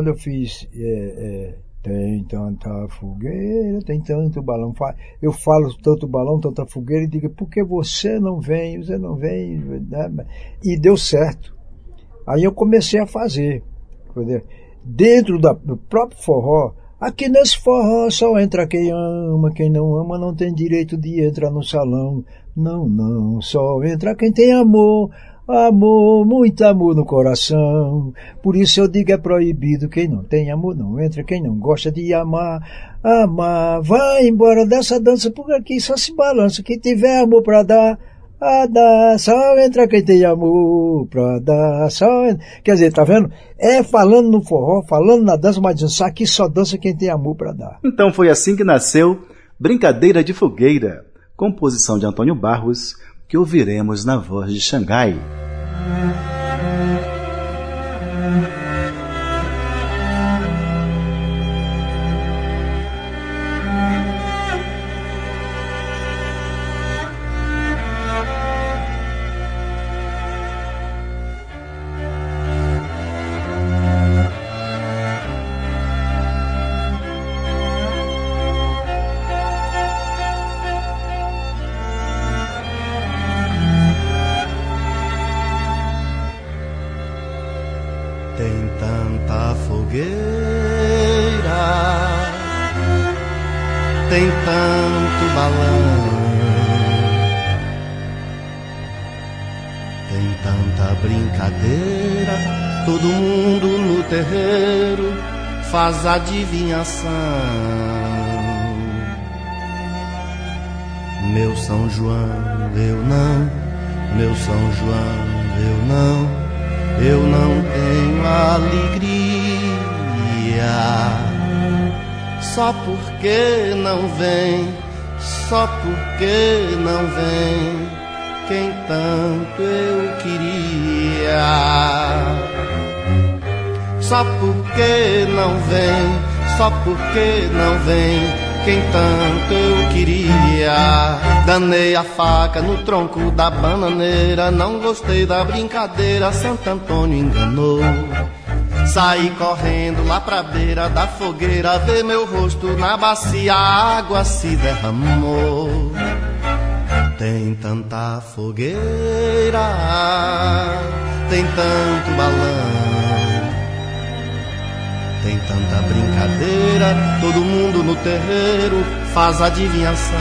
tem tanta fogueira, tem tanto balão. Eu falo tanto balão, tanta fogueira, e digo, por que você não vem? Né? E deu certo. Aí eu comecei a fazer. Dentro do próprio forró, aqui nesse forró só entra quem ama, quem não ama não tem direito de entrar no salão. Não, só entra quem tem amor. Amor, muito amor no coração. Por isso eu digo, é proibido. Quem não tem amor não entra. Quem não gosta de amar, vai embora dessa dança, porque aqui só se balança. Quem tiver amor pra dar, só entra quem tem amor pra dar, só entra. Quer dizer, tá vendo? Falando no forró, falando na dança, mas dizendo, aqui só dança quem tem amor pra dar. Então foi assim que nasceu Brincadeira de Fogueira, composição de Antônio Barros, que ouviremos na voz de Xangai. Tem tanta fogueira, tem tanto balão, tem tanta brincadeira, todo mundo no terreiro faz adivinhação. Meu São João, eu não, meu São João, eu não tenho alegria, só porque não vem quem tanto eu queria. Só porque não vem quem tanto eu queria. Danei a faca no tronco da bananeira, não gostei da brincadeira, Santo Antônio enganou. Saí correndo lá pra beira da fogueira, ver meu rosto na bacia, a água se derramou. Tem tanta fogueira, tem tanto balão, tem tanta brincadeira, todo mundo no terreiro faz adivinhação.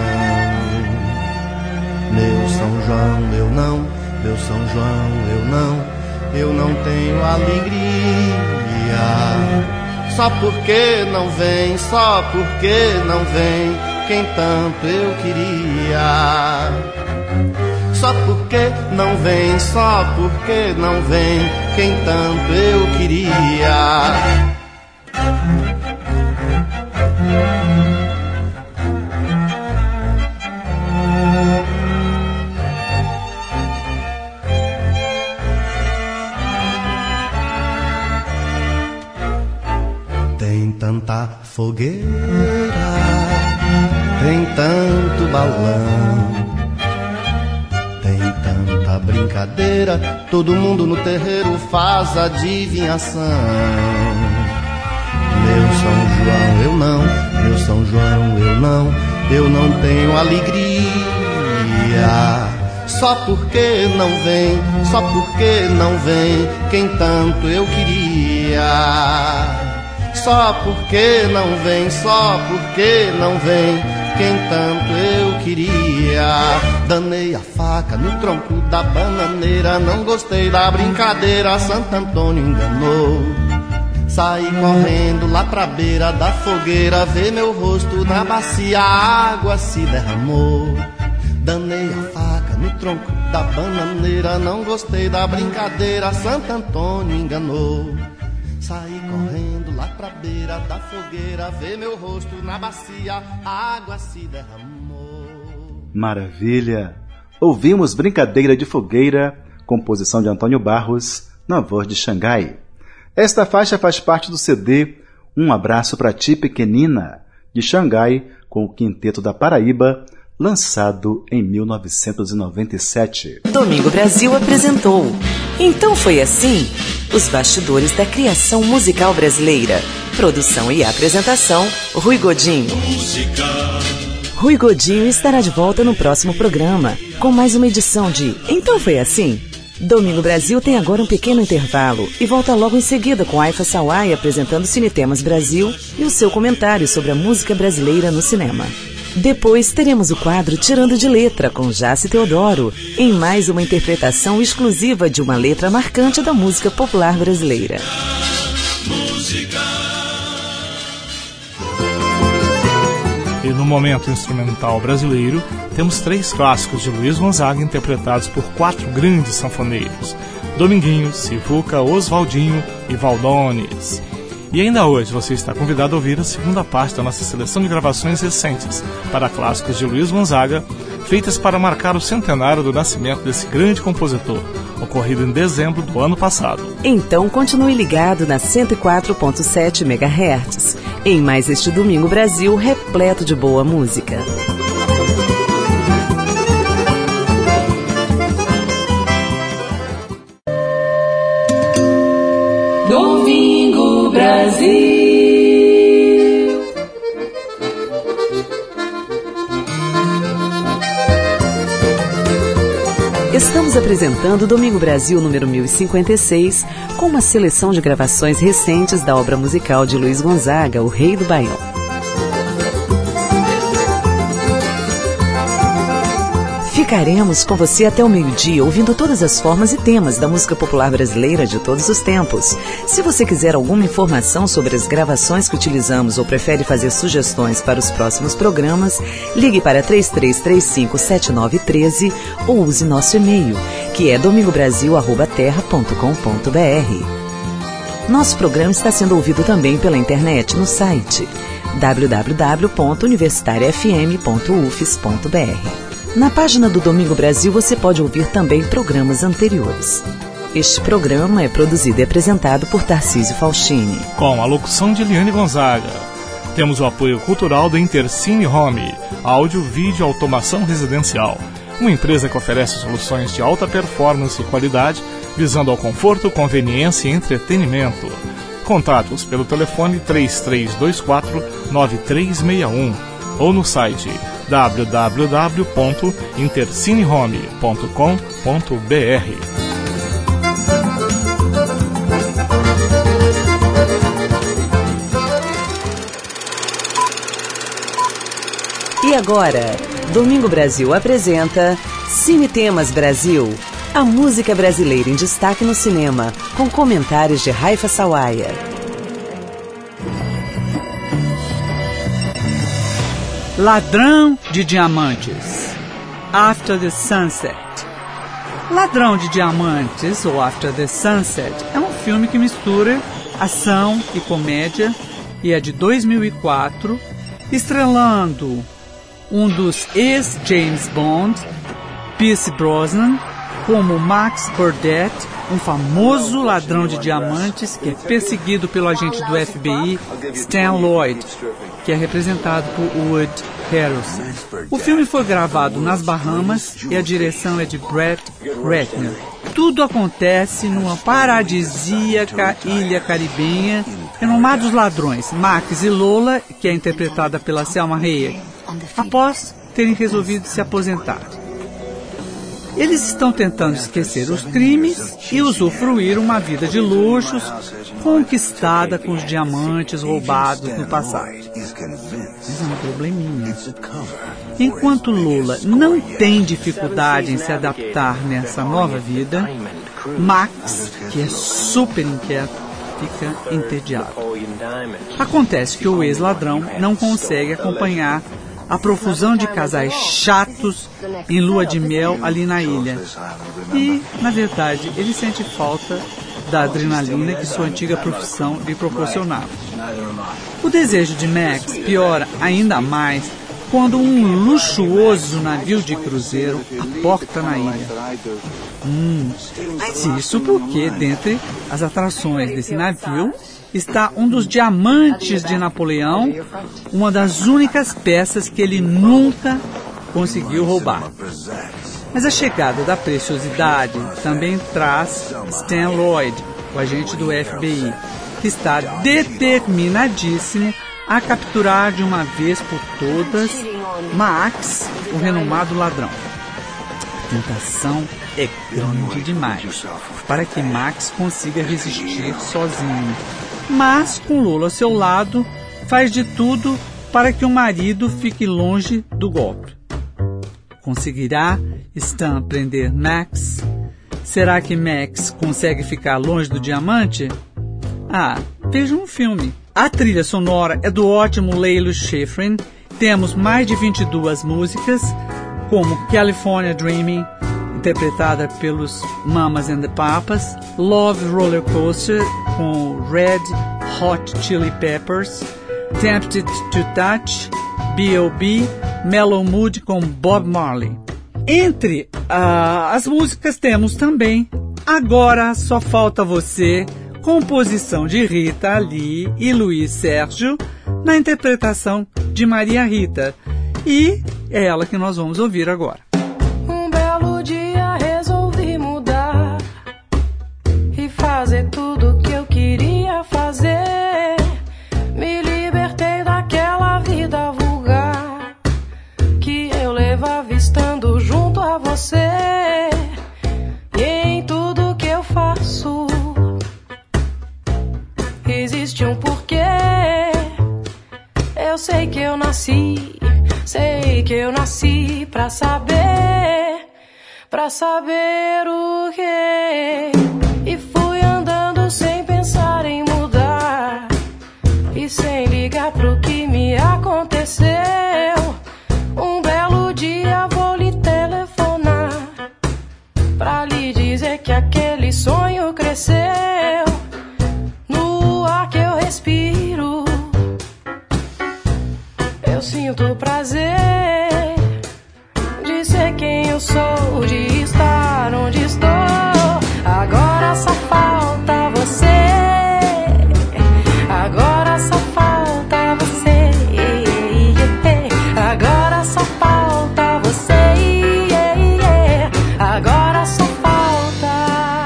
Meu São João, eu não, meu São João, eu não tenho alegria. Só porque não vem quem tanto eu queria. Só porque não vem quem tanto eu queria. Tem tanta fogueira, tem tanto balão, tem tanta brincadeira, todo mundo no terreiro faz adivinhação. Meu São João, João, eu não, meu São João, eu não tenho alegria. Só porque não vem quem tanto eu queria. Só porque não vem quem tanto eu queria. Danei a faca no tronco da bananeira, não gostei da brincadeira, Santo Antônio enganou. Saí correndo lá pra beira da fogueira, ver meu rosto na bacia, a água se derramou. Danei a faca no tronco da bananeira, não gostei da brincadeira, Santo Antônio enganou. Saí correndo lá pra beira da fogueira, ver meu rosto na bacia, a água se derramou. Maravilha! Ouvimos Brincadeira de Fogueira, composição de Antônio Barros, na voz de Xangai. Esta faixa faz parte do CD Um Abraço Pra Ti Pequenina, de Xangai, com o Quinteto da Paraíba, lançado em 1997. Domingo Brasil apresentou Então Foi Assim, os bastidores da criação musical brasileira. Produção e apresentação, Rui Godinho. Rui Godinho estará de volta no próximo programa, com mais uma edição de Então Foi Assim. Domingo Brasil tem agora um pequeno intervalo e volta logo em seguida com Aifa Sawai apresentando Cinetemas Brasil e o seu comentário sobre a música brasileira no cinema. Depois teremos o quadro Tirando de Letra, com Jace Teodoro, em mais uma interpretação exclusiva de uma letra marcante da música popular brasileira. E no momento instrumental brasileiro, temos 3 clássicos de Luiz Gonzaga interpretados por 4 grandes sanfoneiros: Dominguinho, Sivuca, Oswaldinho e Valdones. E ainda hoje você está convidado a ouvir a segunda parte da nossa seleção de gravações recentes para clássicos de Luiz Gonzaga, feitas para marcar o centenário do nascimento desse grande compositor, ocorrido em dezembro do ano passado. Então continue ligado na 104.7 MHz, em mais este Domingo Brasil repleto de boa música. Domingo Brasil. Estamos apresentando Domingo Brasil número 1056, com uma seleção de gravações recentes da obra musical de Luiz Gonzaga, O Rei do Baião. Ficaremos com você até o meio-dia, ouvindo todas as formas e temas da música popular brasileira de todos os tempos. Se você quiser alguma informação sobre as gravações que utilizamos ou prefere fazer sugestões para os próximos programas, ligue para 33357913 ou use nosso e-mail, que é domingobrasil@terra.com.br. Nosso programa está sendo ouvido também pela internet no site www.universitariafm.ufes.br. Na página do Domingo Brasil você pode ouvir também programas anteriores. Este programa é produzido e apresentado por Tarcísio Faustini, com a locução de Eliane Gonzaga. Temos o apoio cultural da Intercine Home, áudio, vídeo, automação residencial. Uma empresa que oferece soluções de alta performance e qualidade, visando ao conforto, conveniência e entretenimento. Contatos pelo telefone 3324-9361 ou no site www.intercinehome.com.br. E agora, Domingo Brasil apresenta Cinetemas Brasil, a música brasileira em destaque no cinema, com comentários de Raifa Sawaia. Ladrão de Diamantes, After the Sunset. Ladrão de Diamantes, ou After the Sunset, é um filme que mistura ação e comédia e é de 2004, estrelando um dos ex-James Bond, Pierce Brosnan, como Max Burdett, um famoso ladrão de diamantes que é perseguido pelo agente do FBI, Stan Lloyd, que é representado por Woody Harrelson. O filme foi gravado nas Bahamas e a direção é de Brett Ratner. Tudo acontece numa paradisíaca ilha caribenha Renomados ladrões, Max e Lola, que é interpretada pela Selma Hayek, após terem resolvido se aposentar. Eles estão tentando esquecer os crimes e usufruir uma vida de luxos conquistada com os diamantes roubados no passado. Mas é um probleminha. Enquanto Lola não tem dificuldade em se adaptar nessa nova vida, Max, que é super inquieto, fica entediado. Acontece que o ex-ladrão não consegue acompanhar a profusão de casais chatos em lua de mel ali na ilha. E, na verdade, ele sente falta da adrenalina que sua antiga profissão lhe proporcionava. O desejo de Max piora ainda mais quando um luxuoso navio de cruzeiro aporta na ilha. Mas isso porque, dentre as atrações desse navio, está um dos diamantes de Napoleão, uma das únicas peças que ele nunca conseguiu roubar. Mas a chegada da preciosidade também traz Stan Lloyd, o agente do FBI, que está determinadíssimo a capturar de uma vez por todas Max, o renomado ladrão. A tentação é grande demais para que Max consiga resistir sozinho. Mas, com Lola ao seu lado, faz de tudo para que o marido fique longe do golpe. Conseguirá Stan prender Max? Será que Max consegue ficar longe do diamante? Veja um filme. A trilha sonora é do ótimo Lalo Schifrin. Temos mais de 22 músicas, como California Dreaming, interpretada pelos Mamas and the Papas, Love Roller Coaster, com Red Hot Chili Peppers, Tempted to Touch, B.O.B., Mellow Mood, com Bob Marley. Entre as músicas temos também Agora Só Falta Você, composição de Rita Lee e Luiz Sérgio, na interpretação de Maria Rita. E é ela que nós vamos ouvir agora. Um belo dia resolvi mudar e fazer tudo que eu queria fazer. Me libertei daquela vida vulgar que eu levava estando junto a você. E em tudo que eu faço existe um porquê. Eu sei que eu nasci pra saber o quê. E fui andando sem pensar em mudar e sem ligar pro que me aconteceu. Um belo dia vou lhe telefonar pra lhe dizer que aquele sonho cresceu. No ar que eu respiro eu sinto prazer de ser quem eu sou, de estar onde estou. Agora só falta você. Agora só falta você. Agora só falta você. Agora só falta.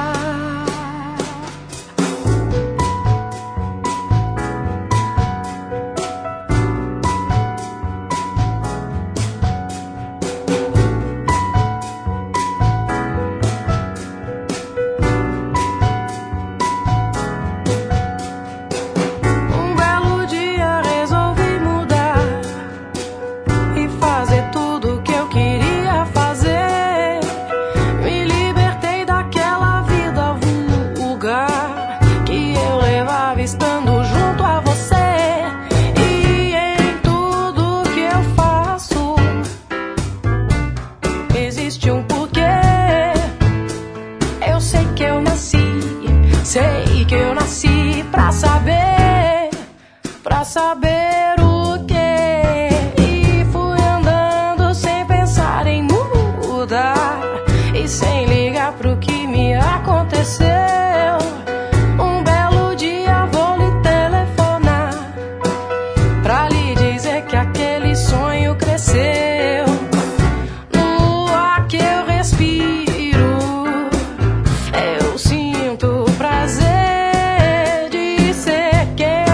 Saber o quê? E fui andando sem pensar em mudar e sem ligar pro que me aconteceu. Um belo dia vou lhe telefonar pra lhe dizer que aquele sonho cresceu. No ar que eu respiro eu sinto prazer de ser quem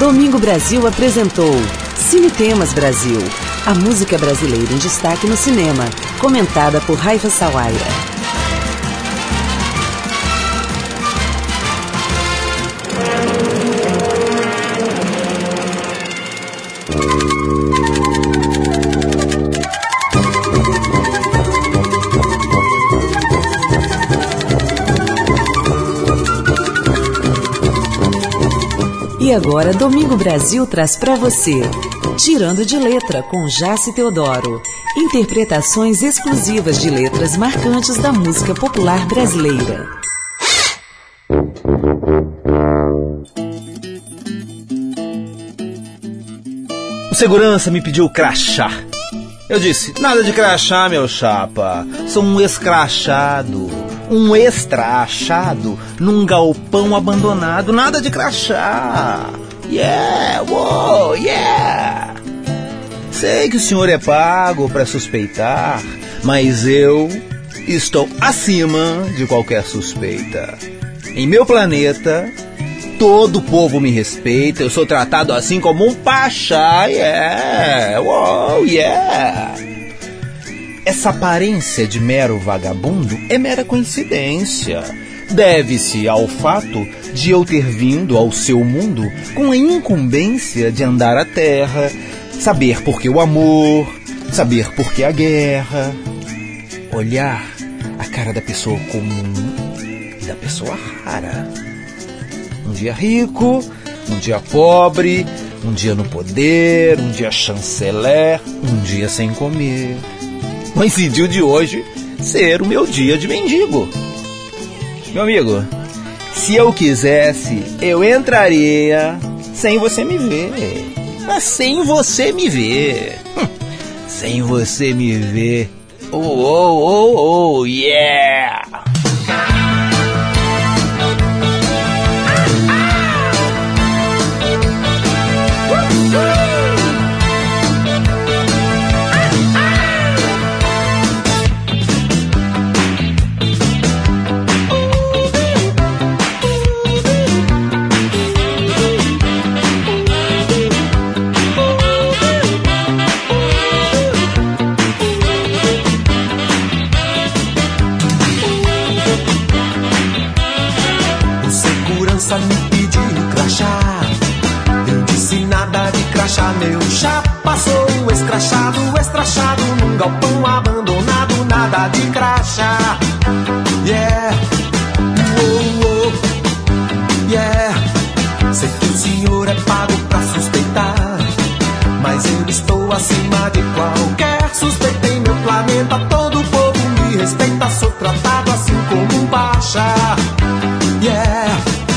Domingo Brasil apresentou Cine Temas Brasil, a música brasileira em destaque no cinema, comentada por Raifa Sawaia. E agora, Domingo Brasil traz para você Tirando de Letra, com Jaci Teodoro. Interpretações exclusivas de letras marcantes da música popular brasileira. O segurança me pediu crachá. Eu disse, nada de crachá, meu chapa. Sou um escrachado. Um extra achado num galpão abandonado. Nada de crachá. Yeah, uou, yeah. Sei que o senhor é pago para suspeitar, mas eu estou acima de qualquer suspeita. Em meu planeta, todo o povo me respeita. Eu sou tratado assim como um pachá. Yeah, uou, yeah. Essa aparência de mero vagabundo é mera coincidência. Deve-se ao fato de eu ter vindo ao seu mundo com a incumbência de andar a terra, saber por que o amor, saber por que a guerra, olhar a cara da pessoa comum e da pessoa rara. Um dia rico, um dia pobre, um dia no poder, um dia chanceler, um dia sem comer. Coincidiu de hoje ser o meu dia de mendigo. Meu amigo, se eu quisesse, eu entraria sem você me ver. Mas sem você me ver. Sem você me ver. Oh, oh, oh, oh, yeah! Me pediu crachá. Eu disse nada de crachá. Meu chapa, sou um escrachado, estrachado num galpão abandonado. Nada de crachá. Yeah, oh, oh, yeah. Sei que o senhor é pago pra suspeitar, mas eu estou acima de qualquer suspeita em meu planeta. Todo o povo me respeita. Sou tratado assim como um pachá. Yeah.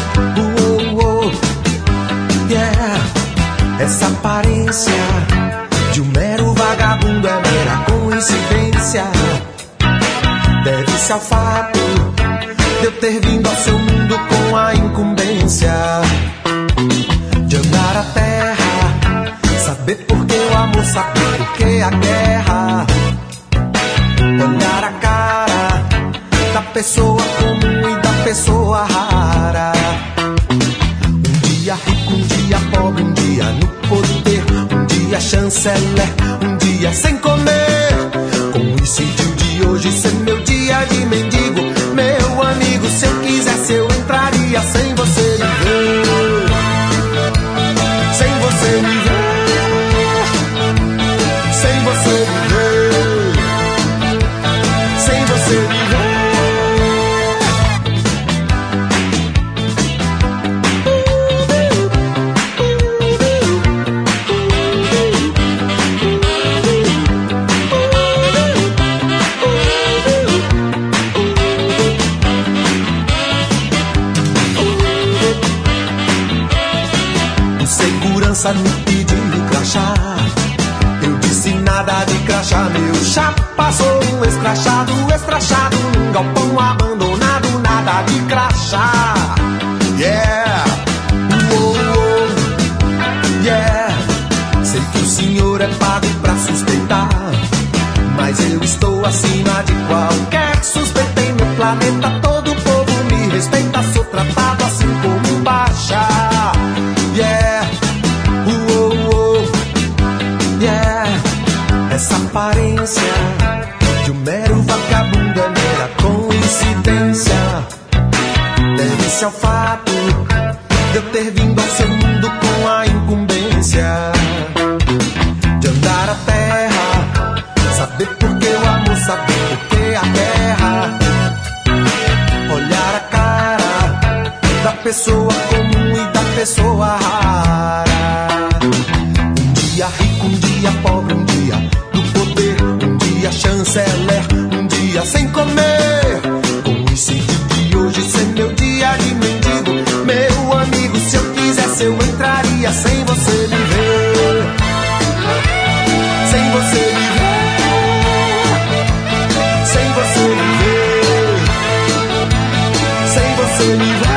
Essa aparência de um mero vagabundo é mera coincidência. Deve-se ao fato de eu ter vindo ao seu mundo com a incumbência de andar a terra, saber por que o amor, saber por que a guerra, olhar a cara da pessoa comum e da pessoa rara. Um dia rico, um dia pobre, um dia no poder, um dia chanceler, um dia sem comer. Coincidiu de hoje ser meu dia de mendigo. Meu amigo, se eu quisesse eu entraria sem você me ver. Sem você me ver. Sem você me ver. Sem você me ver. Me pediu crachá. Eu disse nada de crachá. Meu chapa, sou um escrachado, estrachado num galpão abandonado. Nada de crachá. Yeah, oh, oh, yeah. Sei que o senhor é pago pra suspeitar, mas eu estou acima de qualquer suspeita em meu planeta. Todo o povo me respeita. Sou tratado assim como um pachá. Yeah. Deve-se ao fato de eu ter vindo ao seu mundo com a incumbência de andar a terra, saber por que o amor, saber por que a terra, olhar a cara da pessoa comum e da pessoa rara. Um dia rico, um dia pobre, um dia do poder, um dia chanceler, um dia sem comer. Coincide de hoje ser meu dia de mendigo. Meu amigo, se eu quisesse eu entraria sem você me ver. Sem você me ver. Sem você me ver. Sem você me ver.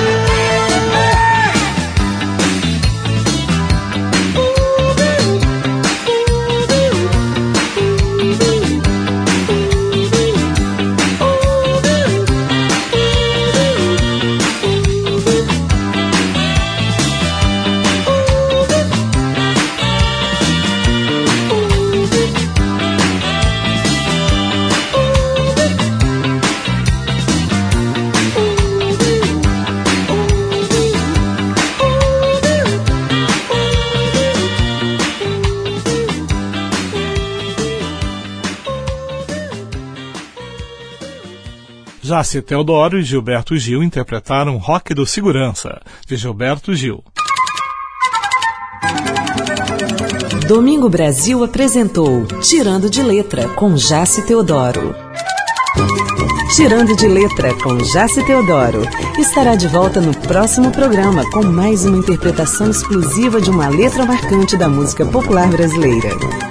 Jaci Teodoro e Gilberto Gil interpretaram Rock do Segurança, de Gilberto Gil. Domingo Brasil apresentou Tirando de Letra, com Jaci Teodoro. Tirando de Letra, com Jaci Teodoro, estará de volta no próximo programa com mais uma interpretação exclusiva de uma letra marcante da música popular brasileira.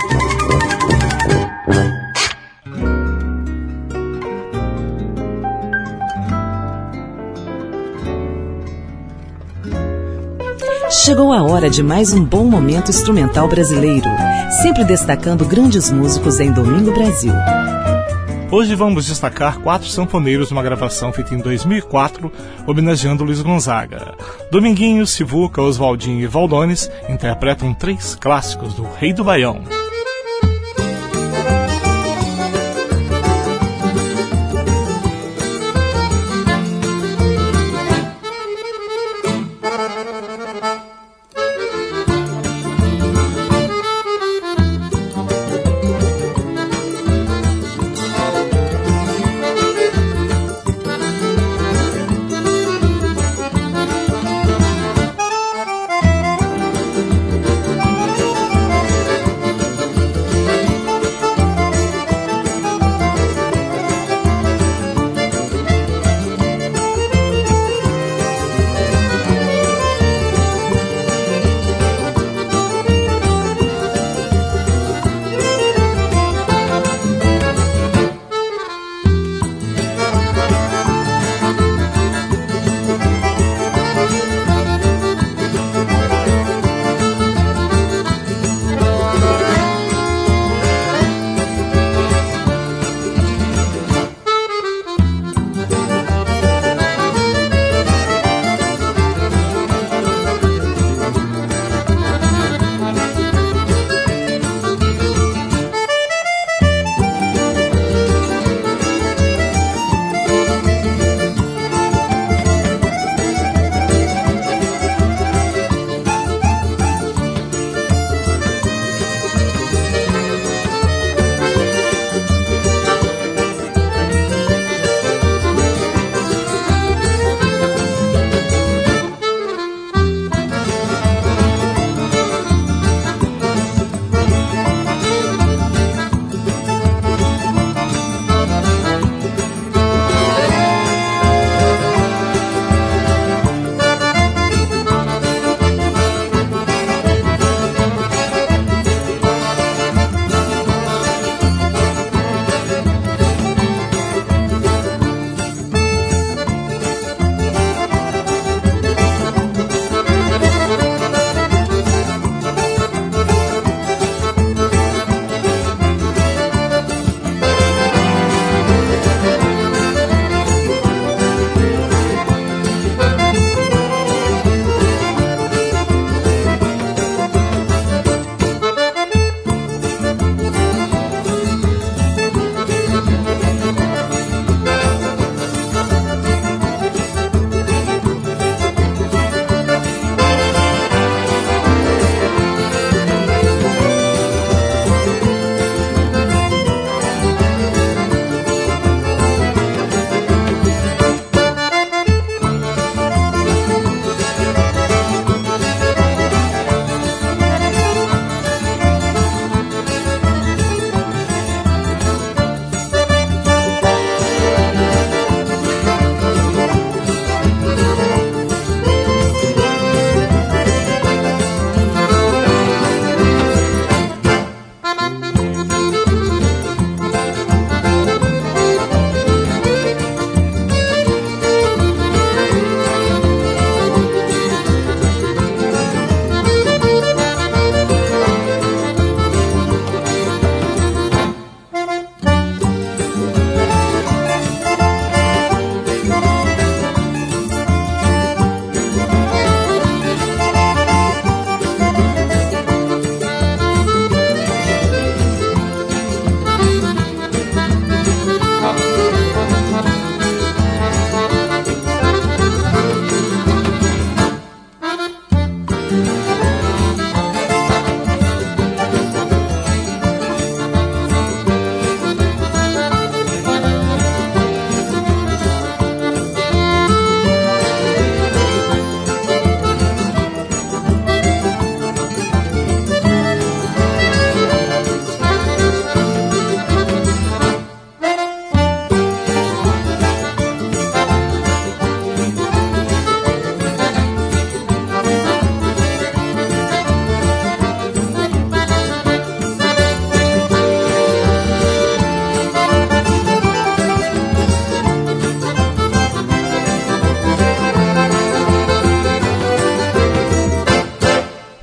Chegou a hora de mais um bom momento instrumental brasileiro, sempre destacando grandes músicos em Domingo Brasil. Hoje vamos destacar 4 sanfoneiros numa gravação feita em 2004, homenageando Luiz Gonzaga. Dominguinho, Sivuca, Oswaldinho e Valdones interpretam 3 clássicos do Rei do Baião.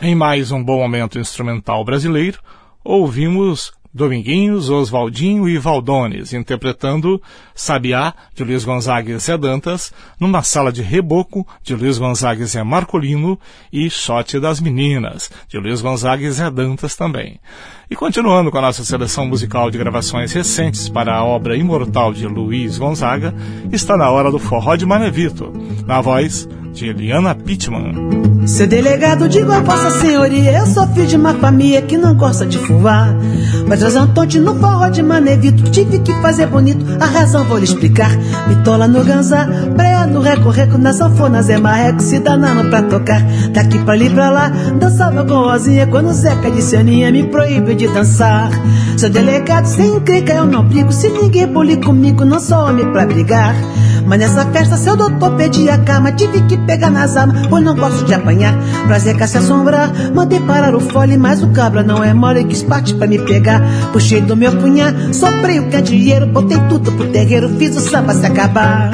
Em mais um bom momento instrumental brasileiro, ouvimos Dominguinhos, Oswaldinho e Valdones interpretando Sabiá, de Luiz Gonzaga e Zé Dantas, numa sala de reboco, de Luiz Gonzaga e Zé Marcolino, e Shot das Meninas, de Luiz Gonzaga e Zé Dantas também. E continuando com a nossa seleção musical de gravações recentes para a obra imortal de Luiz Gonzaga, está na hora do Forró de Manevito, na voz de Eliana Pittman. Seu delegado, digo a vossa senhoria, eu sou filho de uma família que não gosta de fuar. Mas trazer um tonte no forró de Manevito, tive que fazer bonito, a razão vou lhe explicar. Bitola no ganzá, breia no reco-reco, na sanfona Zé Marreco, se danando pra tocar. Daqui pra ali e pra lá, dançava com Rosinha, quando o Zeca de Cianinha me proíbe de dançar. Seu delegado, sem encrenca eu não brigo, se ninguém bolir comigo, não sou homem pra brigar. Mas nessa festa seu doutor pedia calma, tive que pegar nas armas, pois não gosto de apanhar. Pra Zeca se assombrar, mandei parar o fole, mas o cabra não é mole, quis parte pra me pegar. Puxei do meu punhar, soprei o candeeiro, botei tudo pro terreiro, fiz o samba se acabar.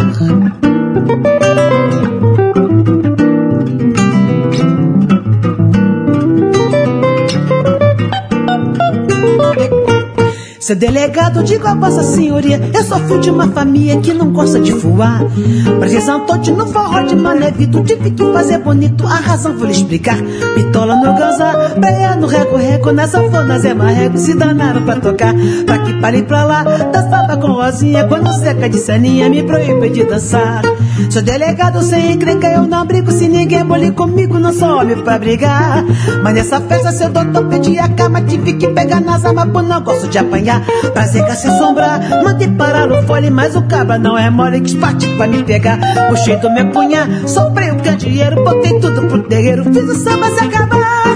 Seu delegado, digo a vossa senhoria, eu sou filho de uma família que não gosta de fuar. Precisão tote no forró de Manevito, tive que fazer bonito, a razão vou lhe explicar. Bitola no ganzá, breia no reco-reco, na sanfona Zé Marreco, se danaram pra tocar. Pra que parei pra lá, dançava com Rosinha, quando o Zeca de Cianinha me proíbe de dançar. Sou delegado sem encrenca, eu não brigo, se ninguém bolir comigo, não sou homem pra brigar. Mas nessa festa seu doutor pedia calma, tive que pegar nas armas, pois não gosto de apanhar. Pra Zeca se assombrar, mandei parar o fole, mas o cabra não é mole, quis partir pra me pegar. Puxei do meu punhar, soprei o candeeiro, botei tudo pro terreiro, fiz o samba se acabar.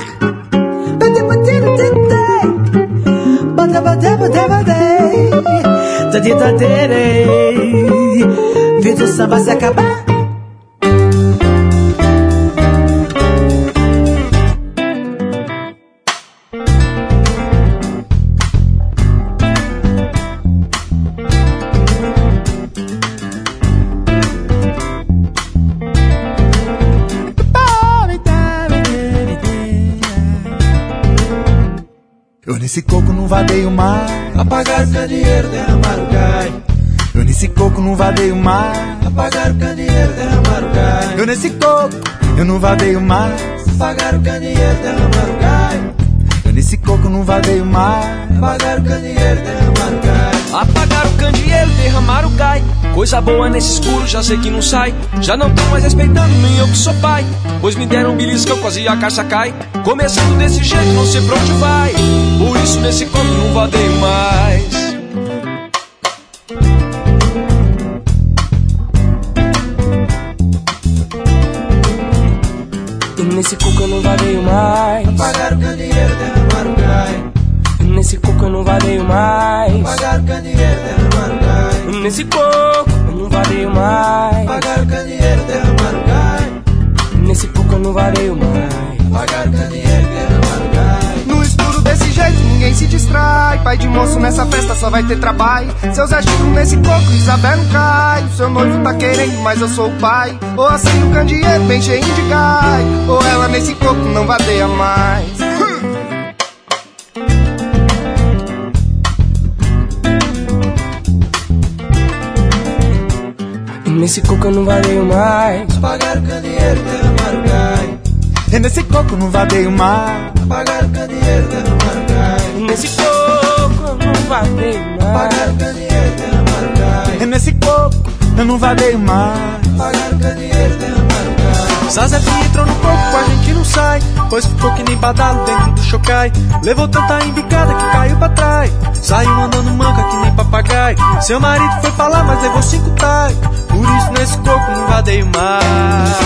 Fiz o samba se acabar. Nesse coco não vadeio mais, apagar o candeeiro, derramar o gás. Eu nesse coco não vadeio mais, apagar o candeeiro, derramar o gás. Eu nesse coco, eu não vadeio mais, apagar o candeeiro, derramar o gás. Eu nesse coco não vadeio mais, apagar o candeeiro, derramar o gás. Apagar o candeeiro, derramar o gás. Coisa boa nesse escuro, já sei que não sai. Já não tô mais respeitando, nem eu que sou pai. Pois me deram um beliscão, quase a caixa cai. Começando desse jeito, não sei pra onde vai. Por isso nesse coco não vadeio mais. E nesse coco eu não vadeio mais. Apagar o candeeiro, derramar o gás. E nesse coco eu não vadeio mais. Apagar o candeeiro, derramar o gás. E nesse coco eu não vadeio mais. Apagar o candeeiro, derramar o gás. E nesse coco eu não vadeio mais. Apagar o candeeiro, derramar o gás. No escuro desse jeito ninguém se distrai. Pai de moço nessa festa só vai ter trabalho. Seus achigos nesse coco, Isabel não cai. O seu noivo tá querendo, mas eu sou o pai. Ou assim o candeeiro bem cheio de gás. Ou ela nesse coco não vadeia mais. Nesse coco eu não vadeio mais. Apagar o candeeiro, derramar o gás. E nesse coco não vadeio mais. Apagar o candeeiro, derramar o gás. Nesse coco eu não vadeio mais. Apagar o candeeiro, derramar o gás. E nesse coco eu não vadeio mais. Apagar o candeeiro, derramar o gás. Zazé entrou no coco, a gente não sai. Pois ficou que nem badalo dentro do chocai. Levou tanta embicada que caiu pra trás. Saiu andando manca que nem papagaio. Seu marido foi falar, mas levou 5 tais. Por isso nesse coco não vadeio mais.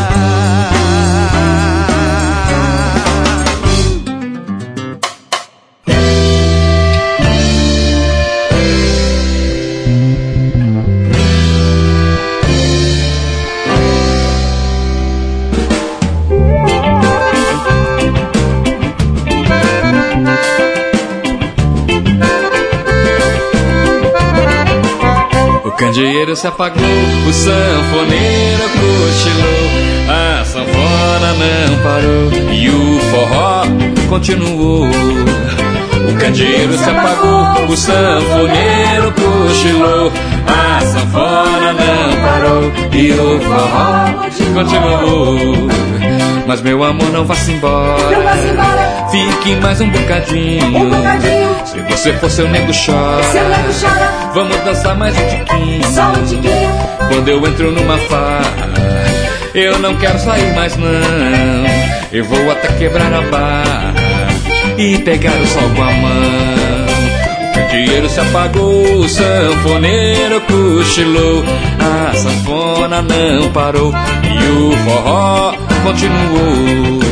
O candeeiro se apagou, o sanfoneiro cochilou. A sanfona não parou e o forró continuou. O candeeiro se apagou, o sanfoneiro cochilou, a sanfona não parou e o forró continuou. Mas meu amor, não vá-se embora, fique mais um bocadinho. Se você for seu nego chora, vamos dançar mais um tiquinho. Quando eu entro numa farra, eu não quero sair mais não. Eu vou até quebrar a barra e pegar o sol com a mão. O candeeiro se apagou, o sanfoneiro cochilou, a sanfona não parou e o forró continuou.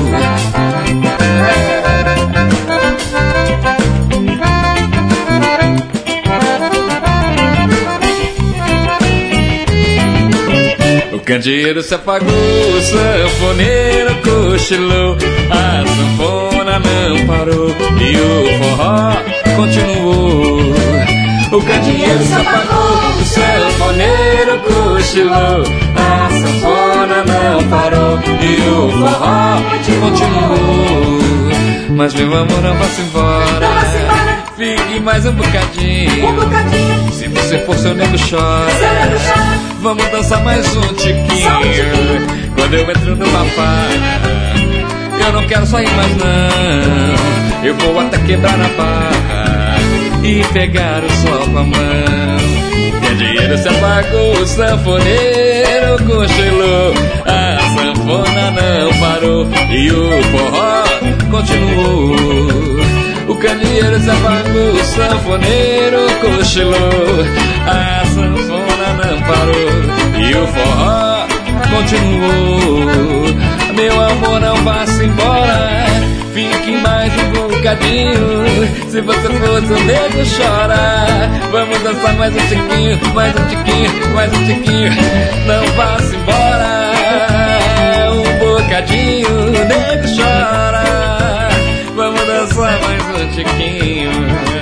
O candeeiro se apagou, o sanfoneiro cochilou, a sanfona não parou e o forró continuou. O candeeiro se apagou, o sanfoneiro cochilou, a sanfona não parou e o forró continuou. Mas meu amor, não vá-se embora, fique mais um bocadinho. Se você for seu nego chora, vamos dançar mais um tiquinho. Quando eu entro numa farra, eu não quero sair mais não. Eu vou até quebrar a barra e pegar o sol com a mão. O candeeiro se apagou, o sanfoneiro cochilou, a sanfona não parou e o forró continuou. O candeeiro se apagou, o sanfoneiro cochilou, a sanfona não parou e o forró continuou. Meu amor, não vá-se embora, fique mais um bocadinho. Se você for seu nego chora, vamos dançar mais um tiquinho, mais um tiquinho, mais um tiquinho. Não vá-se embora, um bocadinho, nego chora, vamos dançar mais um tiquinho.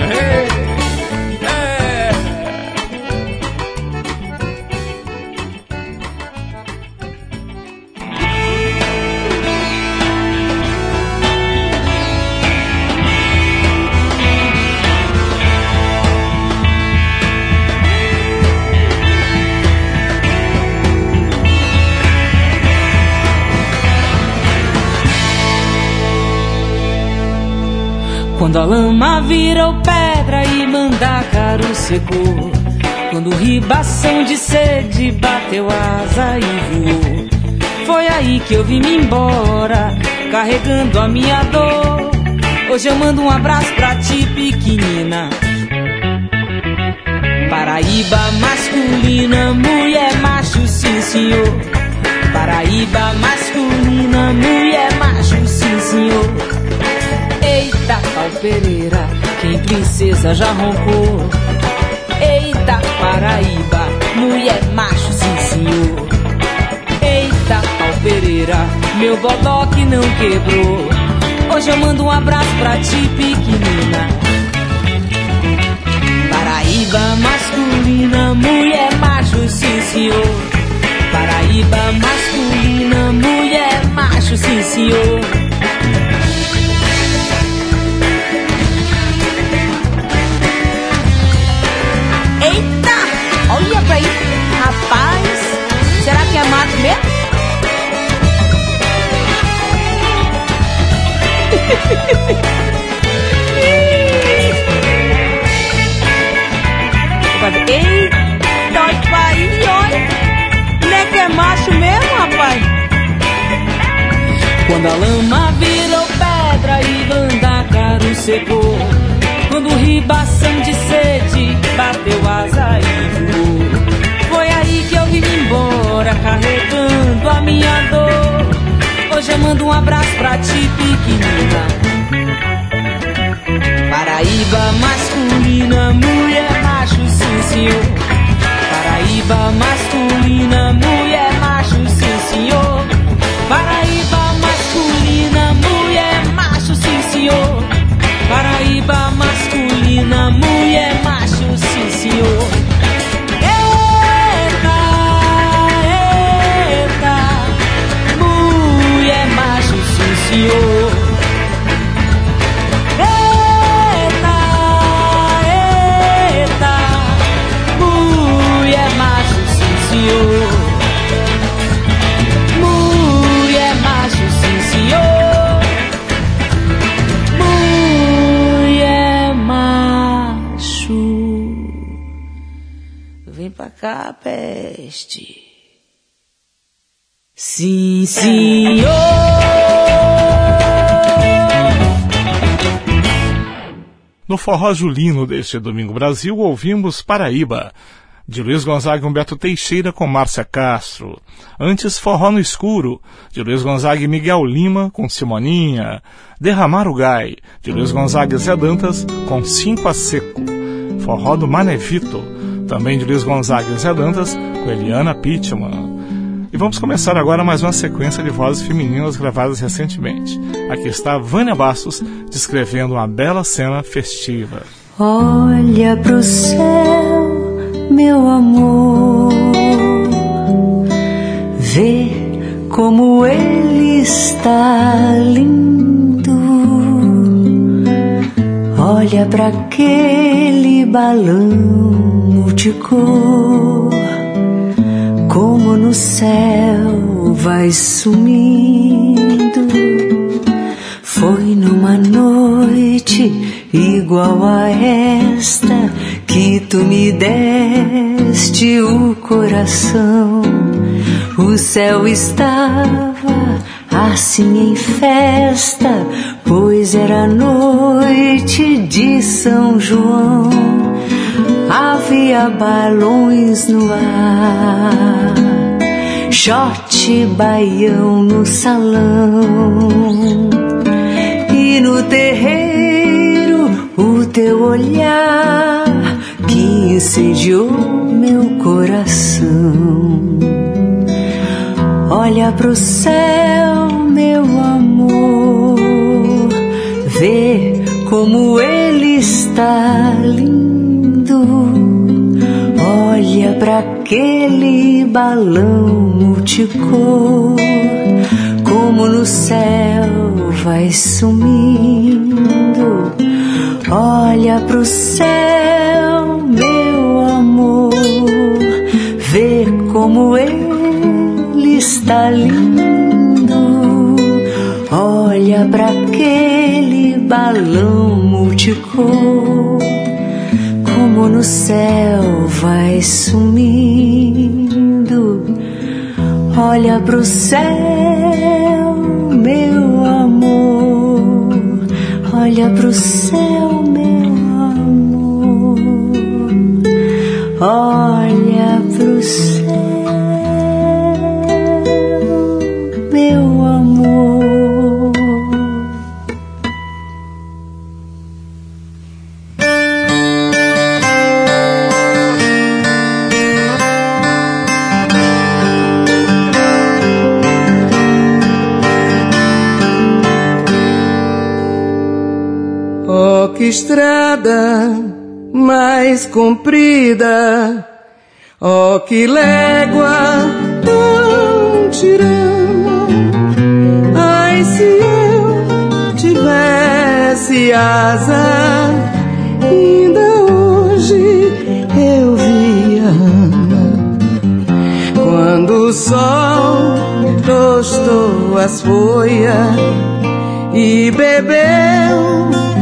Quando a lama virou pedra e mandacaru secou, quando o ribação de sede bateu asa e voou, foi aí que eu vim-me embora, carregando a minha dor. Hoje eu mando um abraço pra ti, pequenina. Paraíba masculina, mulher macho, sim senhor. Paraíba masculina, mulher macho, sim senhor. Eita, pau Pereira, quem princesa já roncou. Eita, Paraíba, mulher macho, sim senhor. Eita, pau Pereira, meu bodó que não quebrou. Hoje eu mando um abraço pra ti, pequenina. Paraíba masculina, mulher macho, sim senhor. Paraíba masculina, mulher macho, sim senhor. Eita, olha pra isso, rapaz. Será que é mato mesmo? Eita, olha pra aí, olha. Não é que é macho mesmo, rapaz? Quando a lama virou pedra e mandacaru secou, quando o ribação de sede bateu asa e voou, foi aí que eu vim embora, carregando a minha dor. Hoje eu mando um abraço pra ti, pequenina. Paraíba masculina, mulher macho, sim senhor. Paraíba masculina, mulher macho, sim senhor. Paraíba masculina, mulher macho, sim senhor. Paraíba masculina, mulher macho, sim senhor. Eita, eita, mulher macho. pra cá, peste. Sim, senhor. No forró julino deste Domingo Brasil, ouvimos Paraíba, de Luiz Gonzaga e Humberto Teixeira com Márcia Castro. Antes, Forró no Escuro, de Luiz Gonzaga e Miguel Lima com Simoninha. Derramar o Gai, de Luiz Gonzaga e Zé Dantas com 5 a Seco. Forró do Manevito, também de Luiz Gonzaga e Zé Dantas com Eliana Pittman. E vamos começar agora mais uma sequência de vozes femininas gravadas recentemente. Aqui está Vânia Bastos descrevendo uma bela cena festiva. Olha pro céu, meu amor, vê como ele está lindo. Olha pra aquele balão multicor, como no céu vai sumindo. Foi numa noite igual a esta que tu me deste o coração. O céu estava assim em festa, pois era noite de São João. Havia balões no ar, shot baião no salão, e no terreiro o teu olhar que incendiou meu coração. Olha pro céu, meu amor, vê como ele está lindo. Olha pra aquele balão multicor, como no céu vai sumindo. Olha pro céu, meu amor, vê como ele está lindo. Olha pra aquele balão multicor, como no céu vai sumindo. Olha pro céu, meu amor, olha pro céu, meu amor, olha pro céu, meu amor. Que estrada mais comprida, oh que légua tão tirana. Ai, se eu tivesse asa, ainda hoje eu via quando o sol tostou as folhas e bebeu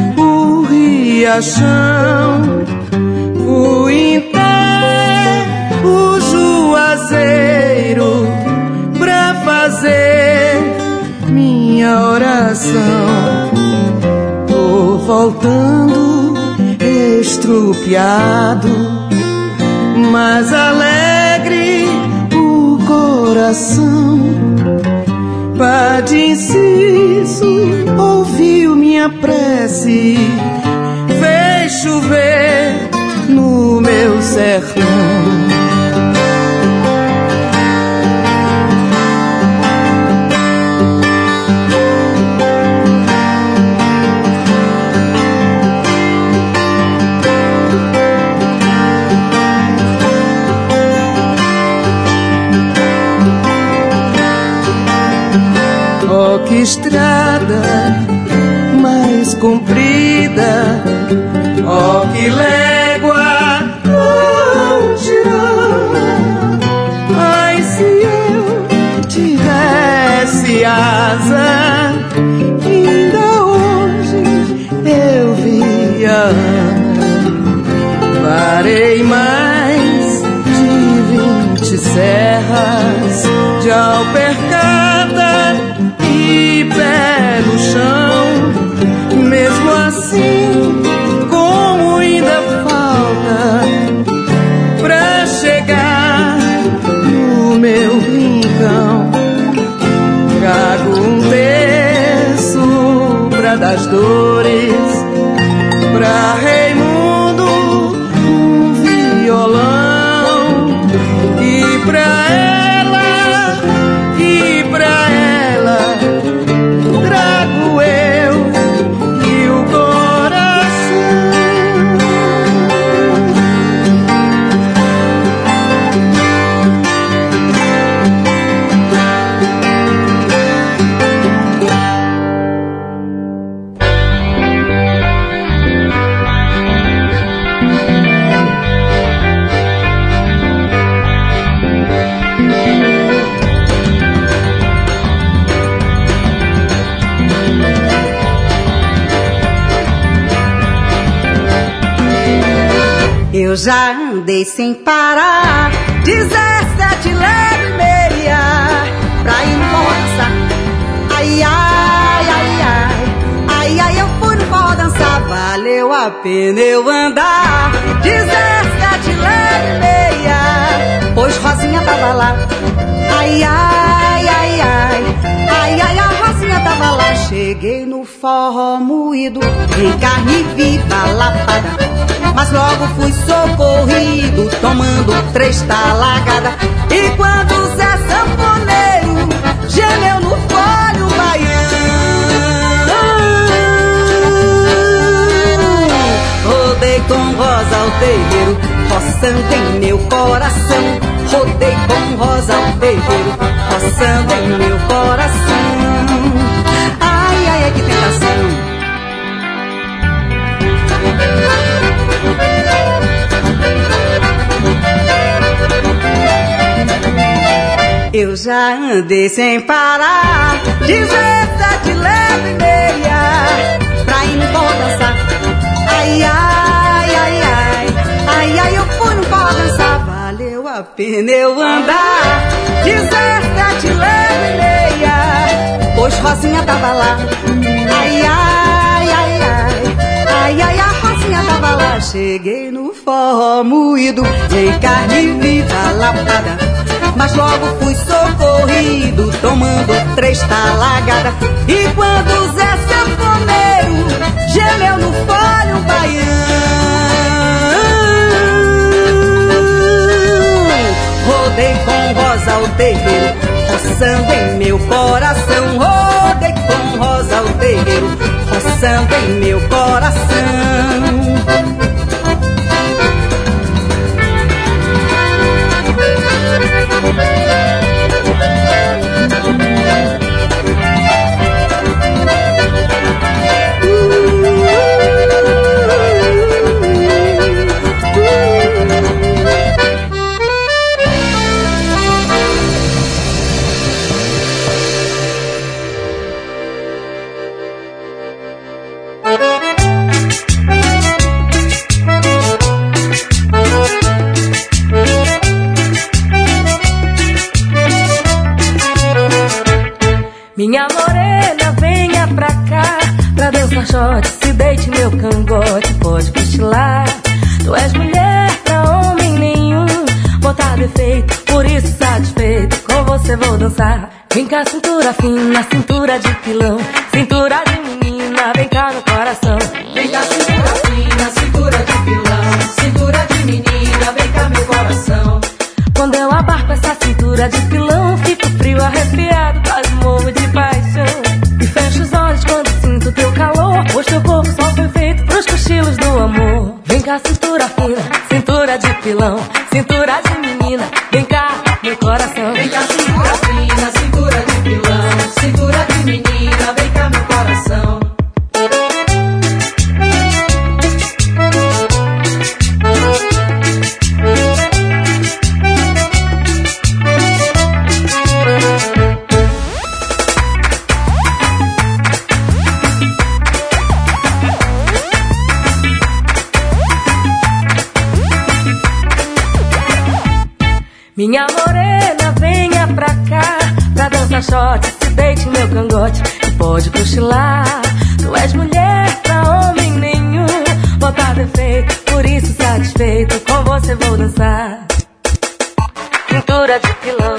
riachão. Fui até o Juazeiro pra fazer minha oração. Tô voltando estrupiado, mas alegre o coração. Padre Inciso ouviu minha prece, fez chover no meu sertão. Oh, que estrada mais comprida, oh, que légua tão tirana. Ai, se eu tivesse asa, ainda hoje eu via. Parei mais de serras de Alpercata e pé no chão. Mesmo assim, como ainda falta pra chegar no meu rincão, trago um terço pra das dores, pra Raimundo um violão, e pra ela trago eu e o coração. Eu já andei sem parar 17 léguas e meia pra ir no forró dançar. Ai, ai, ai, ai, ai, ai, eu fui no forró dançar. Valeu a pena eu andar 17 léguas e meia, pois Rosinha tava lá. Ai, ai, ai, ai, ai, ai, a Rosinha tava lá. Cheguei no forró moído, em carne viva, lapada, mas logo fui socorrido, tomando 3 talagadas. E quando o Zé Sanfoneiro gemeu no folho baiano, rodei com Rosa ao terreiro, roçando em meu coração. Rodei com Rosa ao terreiro, roçando em meu coração. Ai, ai, ai, que tentação. Eu já andei sem parar 17 léguas e meia pra ir no forró dançar. Ai, ai, ai, ai, ai, ai, eu fui no forró dançar. Valeu a pena eu andar 17 léguas e meia, pois Rosinha tava lá. Ai, ai, ai, ai, ai, ai, a Rosinha tava lá. Cheguei no forró moído, em carne viva, lapada, mas logo fui socorrido, tomando 3 talagadas. E quando o Zé Sanfoneiro gemeu no folho baiano, rodei com Rosa ao terreiro, roçando em meu coração. Rodei com Rosa ao terreiro, roçando em meu coração. Minha morena, venha pra cá, pra dançar shot, se deite meu cangote, pode cochilar. Tu és mulher pra homem nenhum, botar defeito, por isso satisfeito, com você vou dançar. Vem cá, cintura fina, cintura de pilão, cintura de menina, vem cá no coração. Vem cá, cintura fina, cintura de pilão, cintura de menina, vem cá meu coração. Quando eu abarco essa cintura de pilão, fico frio, arrepiado, quase morro de paixão. E fecho os olhos quando sinto teu calor, pois teu corpo só foi feito pros cochilos do amor. Vem cá, cintura fina, cintura de pilão, cintura de menina, vem cá, meu coração. Vem cá, cintura fina, cintura de pilão, cintura de menina, vem cá, meu coração. Minha morena, dança short, se deite meu cangote e pode cochilar. Tu és mulher pra homem nenhum, botar defeito, por isso satisfeito, com você vou dançar. Cintura de pilão,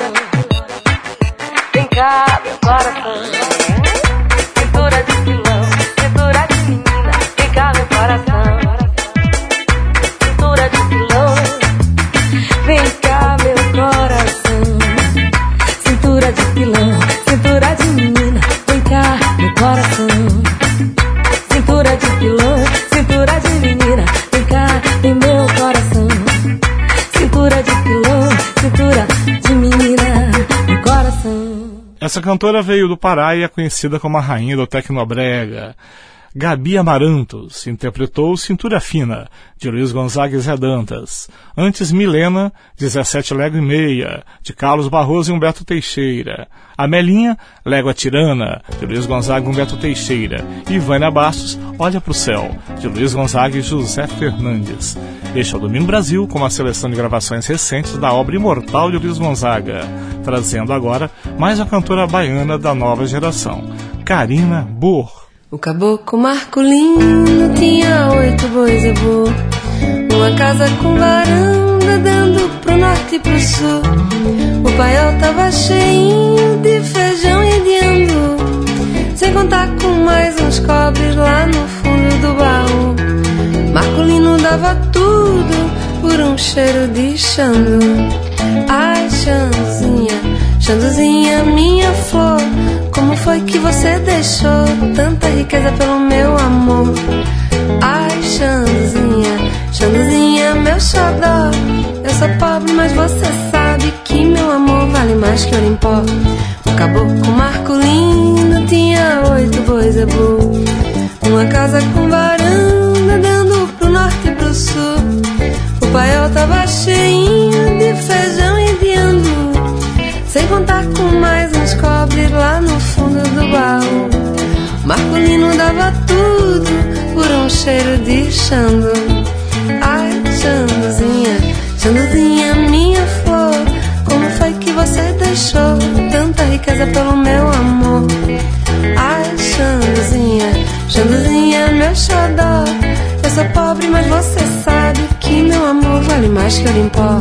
vem cá meu coração. Cintura de pilão, cintura de menina, vem cá meu coração. Cintura de pilão, vem cá meu coração. Cintura de pilão, cintura de menina, vem cá meu coração. Cintura de pilão, cintura de menina, vem cá em meu coração. Cintura de pilão, cintura de menina, meu coração. Essa cantora veio do Pará e é conhecida como a rainha do tecnobrega. Gabi Amarantos interpretou Cintura Fina, de Luiz Gonzaga e Zé Dantas. Antes, Milena, 17 Légua e Meia, de Carlos Barroso e Humberto Teixeira. Amelinha, Légua Tirana, de Luiz Gonzaga e Humberto Teixeira. E Vânia Bastos, Olha pro Céu, de Luiz Gonzaga e José Fernandes. Este é o Domingo Brasil, com uma seleção de gravações recentes da obra imortal de Luiz Gonzaga, trazendo agora mais uma cantora baiana da nova geração, Carina Burr. O caboclo Marculino tinha 8 bois e boi, uma casa com varanda dando pro norte e pro sul. O paiol tava cheinho de feijão e de andu, sem contar com mais uns cobres lá no fundo do baú. Marculino dava tudo por um cheiro de xandu. Ai, Xanduzinha, Xanduzinha, minha flor, como foi que você deixou tanta riqueza pelo meu amor? Ai, Xanduzinha, Xanduzinha, meu xodó, eu sou pobre, mas você sabe que meu amor vale mais que ouro em pó. O caboclo Marculino tinha 8 bois e boi, uma casa com varanda dando pro norte e pro sul. O paiol tava cheinho de feijão e de andu, sem contar com mais uns cobres lá no fundo do baú. Marculino dava tudo por um cheiro de xandu. Ai, Xanduzinha, Xanduzinha, minha flor, como foi que você deixou tanta riqueza pelo meu amor? Ai, Xanduzinha, Xanduzinha, meu xodó, eu sou pobre, mas você sabe que meu amor vale mais que ouro em pó.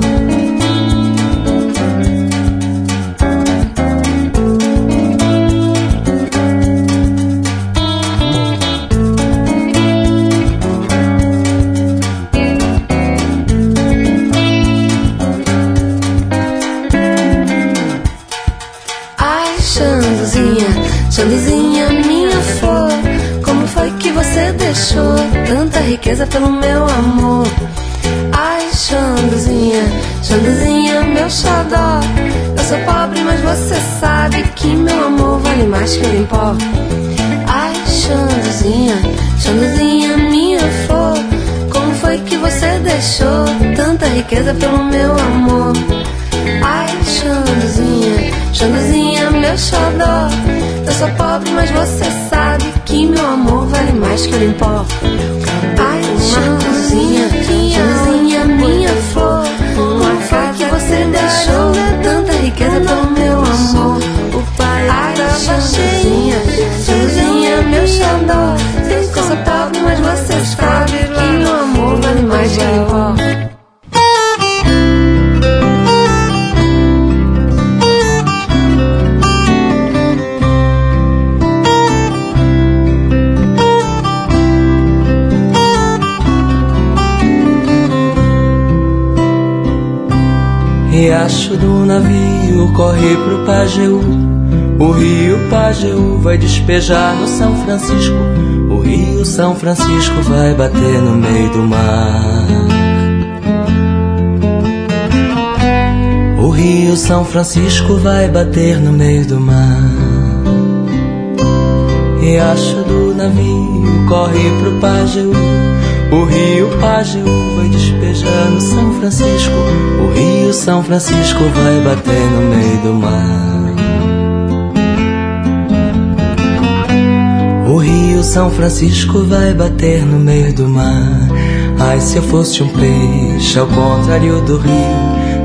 Xanduzinha, minha flor, como foi que você deixou tanta riqueza pelo meu amor? Ai, Xanduzinha, Xanduzinha, meu xodó, eu sou pobre, mas você sabe que meu amor vale mais que ouro em pó. Ai, Xanduzinha, Xanduzinha, minha flor, como foi que você deixou tanta riqueza pelo meu amor? Ai, Xanduzinha, Xanduzinha, meu xodó, eu sou pobre, mas você sabe que meu amor vale mais que ouro em pó. Ai, Xanduzinha, Xanduzinha, minha flor, como foi que você deixou tanta riqueza pelo meu amor? Ai, Xanduzinha, Xanduzinha, meu xodó, eu sou pobre, mas você sabe que meu amor vale mais que ouro em pó. Riacho do navio corre pro Pajeú, o rio Pajeú vai despejar no São Francisco, o rio São Francisco vai bater no meio do mar. O rio São Francisco vai bater no meio do mar. Riacho do navio corre pro Pajeú, o rio Pajeú vai despejar no São Francisco, o rio São Francisco vai bater no meio do mar. O rio São Francisco vai bater no meio do mar. Ai, se eu fosse um peixe ao contrário do rio,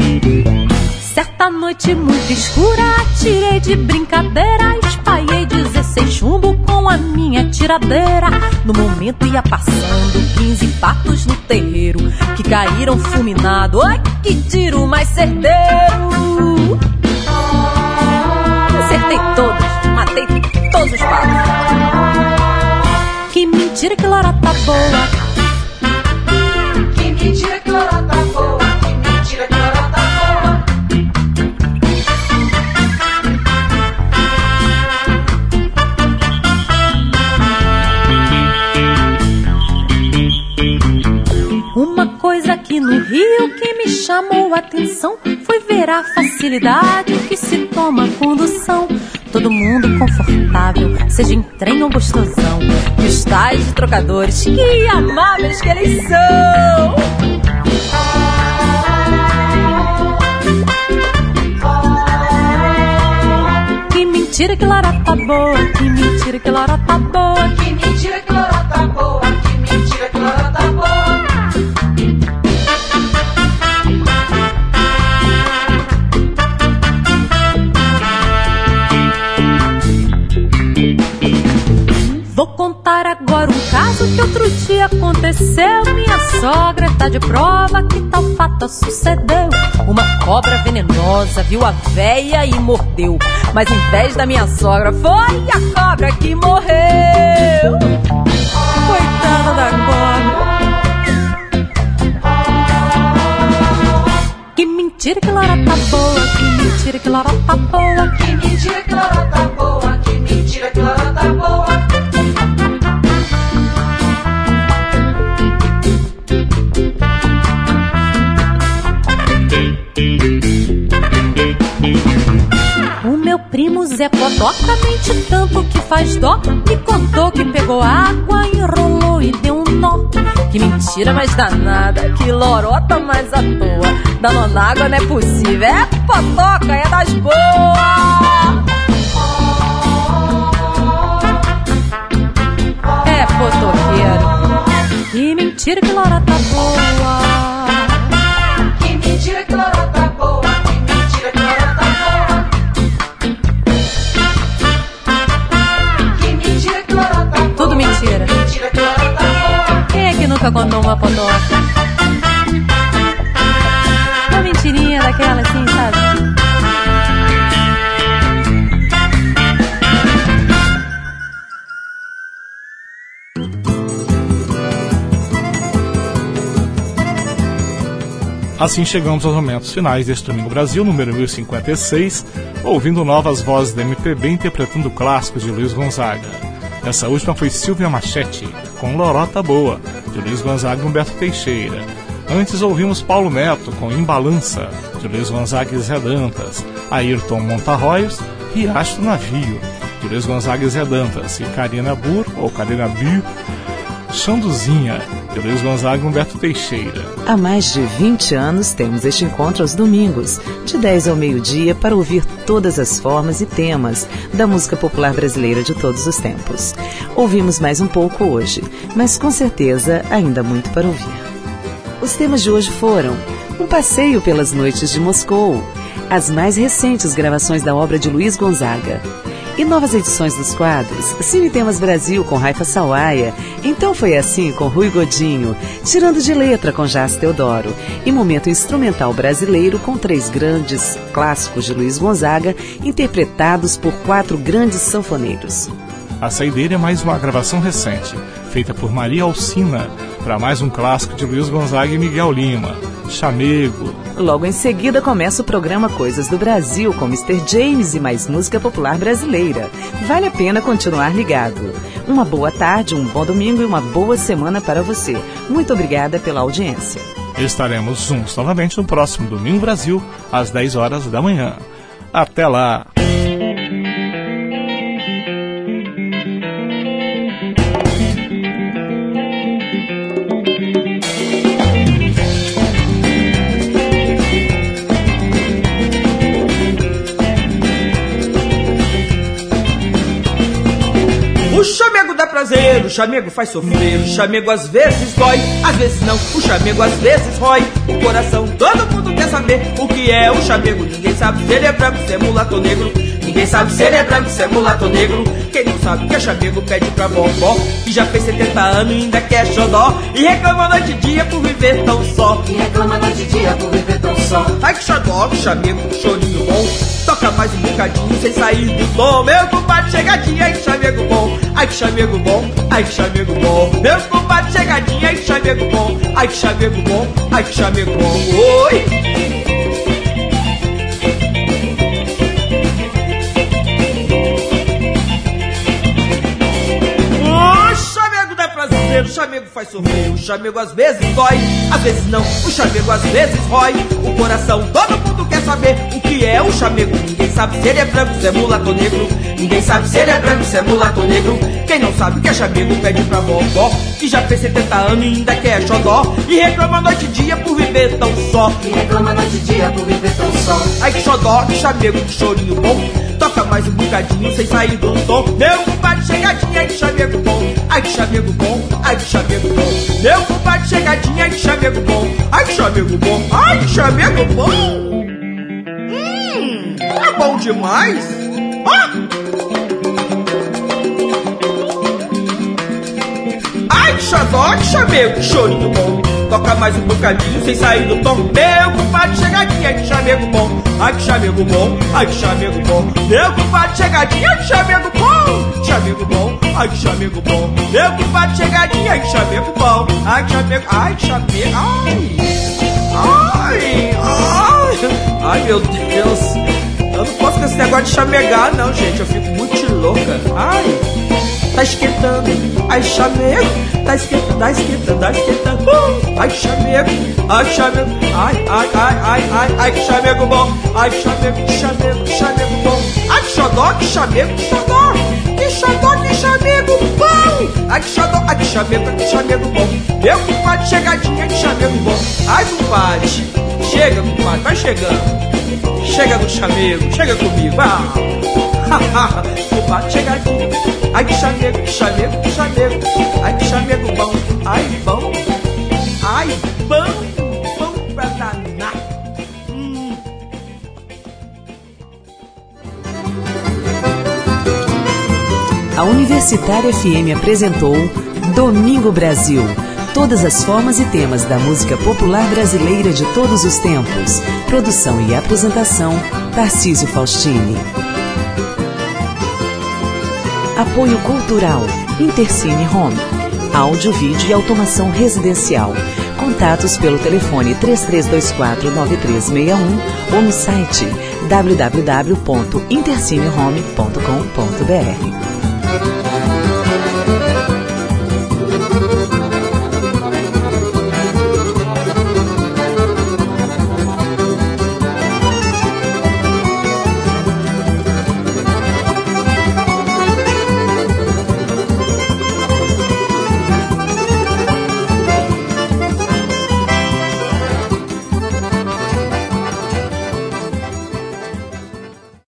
noite muito escura, atirei de brincadeira, espalhei 16 chumbo com a minha tiradeira. No momento ia passando 15 patos no terreiro, que caíram fulminado. Ai, que tiro mais certeiro! Acertei todos, matei todos os patos. Que mentira que lorota boa! Que mentira que lorota boa! Que mentira que lorota boa! Uma coisa aqui no Rio que me chamou a atenção foi ver a facilidade que se toma a condução. Todo mundo confortável, seja em trem ou gostosão. E os tais trocadores, que amáveis que eles são! Que mentira que lorota boa, que mentira que lorota boa, que mentira que lorota boa, que mentira que lorota boa. Vou contar agora um caso que outro dia aconteceu. Minha sogra tá de prova que tal fato sucedeu. Uma cobra venenosa viu a véia e mordeu, mas em vez da minha sogra foi a cobra que morreu. Coitada da cobra. Que mentira que lorota boa, que mentira que lorota boa, que mentira que lorota boa, que mentira que lorota boa. O meu primo Zé Potoca mente tanto que faz dó. Me contou que pegou água, enrolou e deu um nó. Que mentira mais danada, que lorota mais à toa. Danonágua não é possível, é Potoca, é das boas. É potoqueiro. Que mentira que lorota boa. Que mentira que lorota boa. Tudo mentira. Quem é que nunca contou uma potoca? Uma mentirinha daquela assim, sabe? Assim chegamos aos momentos finais deste Domingo Brasil, número 1056, ouvindo novas vozes da MPB interpretando clássicos de Luiz Gonzaga. Essa última foi Silvia Machete, com Lorota Boa, de Luiz Gonzaga e Humberto Teixeira. Antes ouvimos Paulo Neto, com Embalança, de Luiz Gonzaga e Zé Dantas. Ayrton Montarroios, Riacho do Navio, de Luiz Gonzaga e Zé Dantas. E Karina Burr, ou Karina Burr, Xanduzinha, de Luiz Gonzaga e Humberto Teixeira. Há mais de 20 anos temos este encontro aos domingos, de 10 ao meio-dia, para ouvir todas as formas e temas da música popular brasileira de todos os tempos. Ouvimos mais um pouco hoje, mas com certeza ainda muito para ouvir. Os temas de hoje foram um passeio pelas noites de Moscou, as mais recentes gravações da obra de Luiz Gonzaga, e novas edições dos quadros Cine Temas Brasil com Raifa Sawaia, Então Foi Assim com Rui Godinho, Tirando de Letra com Jás Teodoro e Momento Instrumental Brasileiro com 3 grandes clássicos de Luiz Gonzaga interpretados por 4 grandes sanfoneiros. A saideira é mais uma gravação recente, feita por Maria Alcina, para mais um clássico de Luiz Gonzaga e Miguel Lima, Chamego. Logo em seguida começa o programa Coisas do Brasil com Mr. James e mais música popular brasileira. Vale a pena continuar ligado. Uma boa tarde, um bom domingo e uma boa semana para você. Muito obrigada pela audiência. Estaremos juntos novamente no próximo Domingo Brasil, às 10 horas da manhã. Até lá! prazer, o chamego faz sofrer, o chamego às vezes dói, às vezes não, o chamego às vezes rói o coração. Todo mundo quer saber o que é o chamego. Ninguém sabe se ele é branco, se é mulato ou negro. Ninguém sabe se ele é branco, se é mulato ou negro. Quem não sabe o que é chamego pede pra vovó, que já fez 70 anos e ainda quer xodó, e reclama noite e dia por viver tão só. E reclama noite e dia por viver tão só. Ai que xodó, que chamego, chorinho bom, toca mais um bocadinho sem sair do tom. Meu compadre chegadinho, ai que chamego bom, ai que chamego bom, ai que chamego bom. Meu compadre chegadinho, ai que chamego bom, ai que chamego bom, ai que chamego bom. Oi! O chamego faz sofrer, o chamego às vezes dói, às vezes não, o chamego às vezes rói o coração. Todo mundo quer saber o que é o chamego. Ninguém sabe se ele é branco, se é mulato ou negro. Ninguém sabe se ele é branco, se é mulato ou negro. Quem não sabe o que é chamego pede pra vovó, que já fez 70 anos e ainda quer xodó, e reclama noite e dia por viver tão só. E reclama noite e dia por viver tão só. Ai que xodó, que chamego, que chorinho bom, toca mais um bocadinho sem sair do tom. Meu compadre chegadinho, ai que chamego bom, ai que chamego bom, ai que chamego bom. Meu compadre chegadinho, ai que chamego bom, ai que chamego bom, ai que chamego bom. É bom demais. Ai que xodó, que chamego, que chorinho bom, toca mais um bocadinho sem sair do tom. Meu compadre chegadinho, ai que chamego bom, ai que chamego bom, ai que chamego bom. Meu compadre chegadinho, ai que chamego bom, chamego bom, ai que chamego bom. Meu compadre chegadinho, ai que chamego bom, ai que chamego, ai que chamego, ai meu Deus, eu não posso com esse negócio de chamegar não, gente, eu fico muito louca. Ai, tá esquentando, ai chamego, tá esquentando, tá esquentando, tá esquentando. Ai chamego, ai chamego, ai que chamego bom, ai que chamego, que chamego, que chamego bom. Ai que xodó, que chamego, que xodó, que xodó, que chamego bom. Ai que xodó, ai que chamego bom. Meu compadre chegadinha, que chamego bom. Ai compadre, chega compadre, vai chegando. Chega no chamego, chega comigo, compadre chegadinho, ai que chamego, que chamego, que chamego, ai que chamego bom, ai bom, bom pra danar. A Universitária FM apresentou Domingo Brasil. Todas as formas e temas da música popular brasileira de todos os tempos. Produção e apresentação, Tarcísio Faustini. Apoio Cultural, Intercine Home. Áudio, vídeo e automação residencial. Contatos pelo telefone 3324-9361 ou no site www.intercinehome.com.br.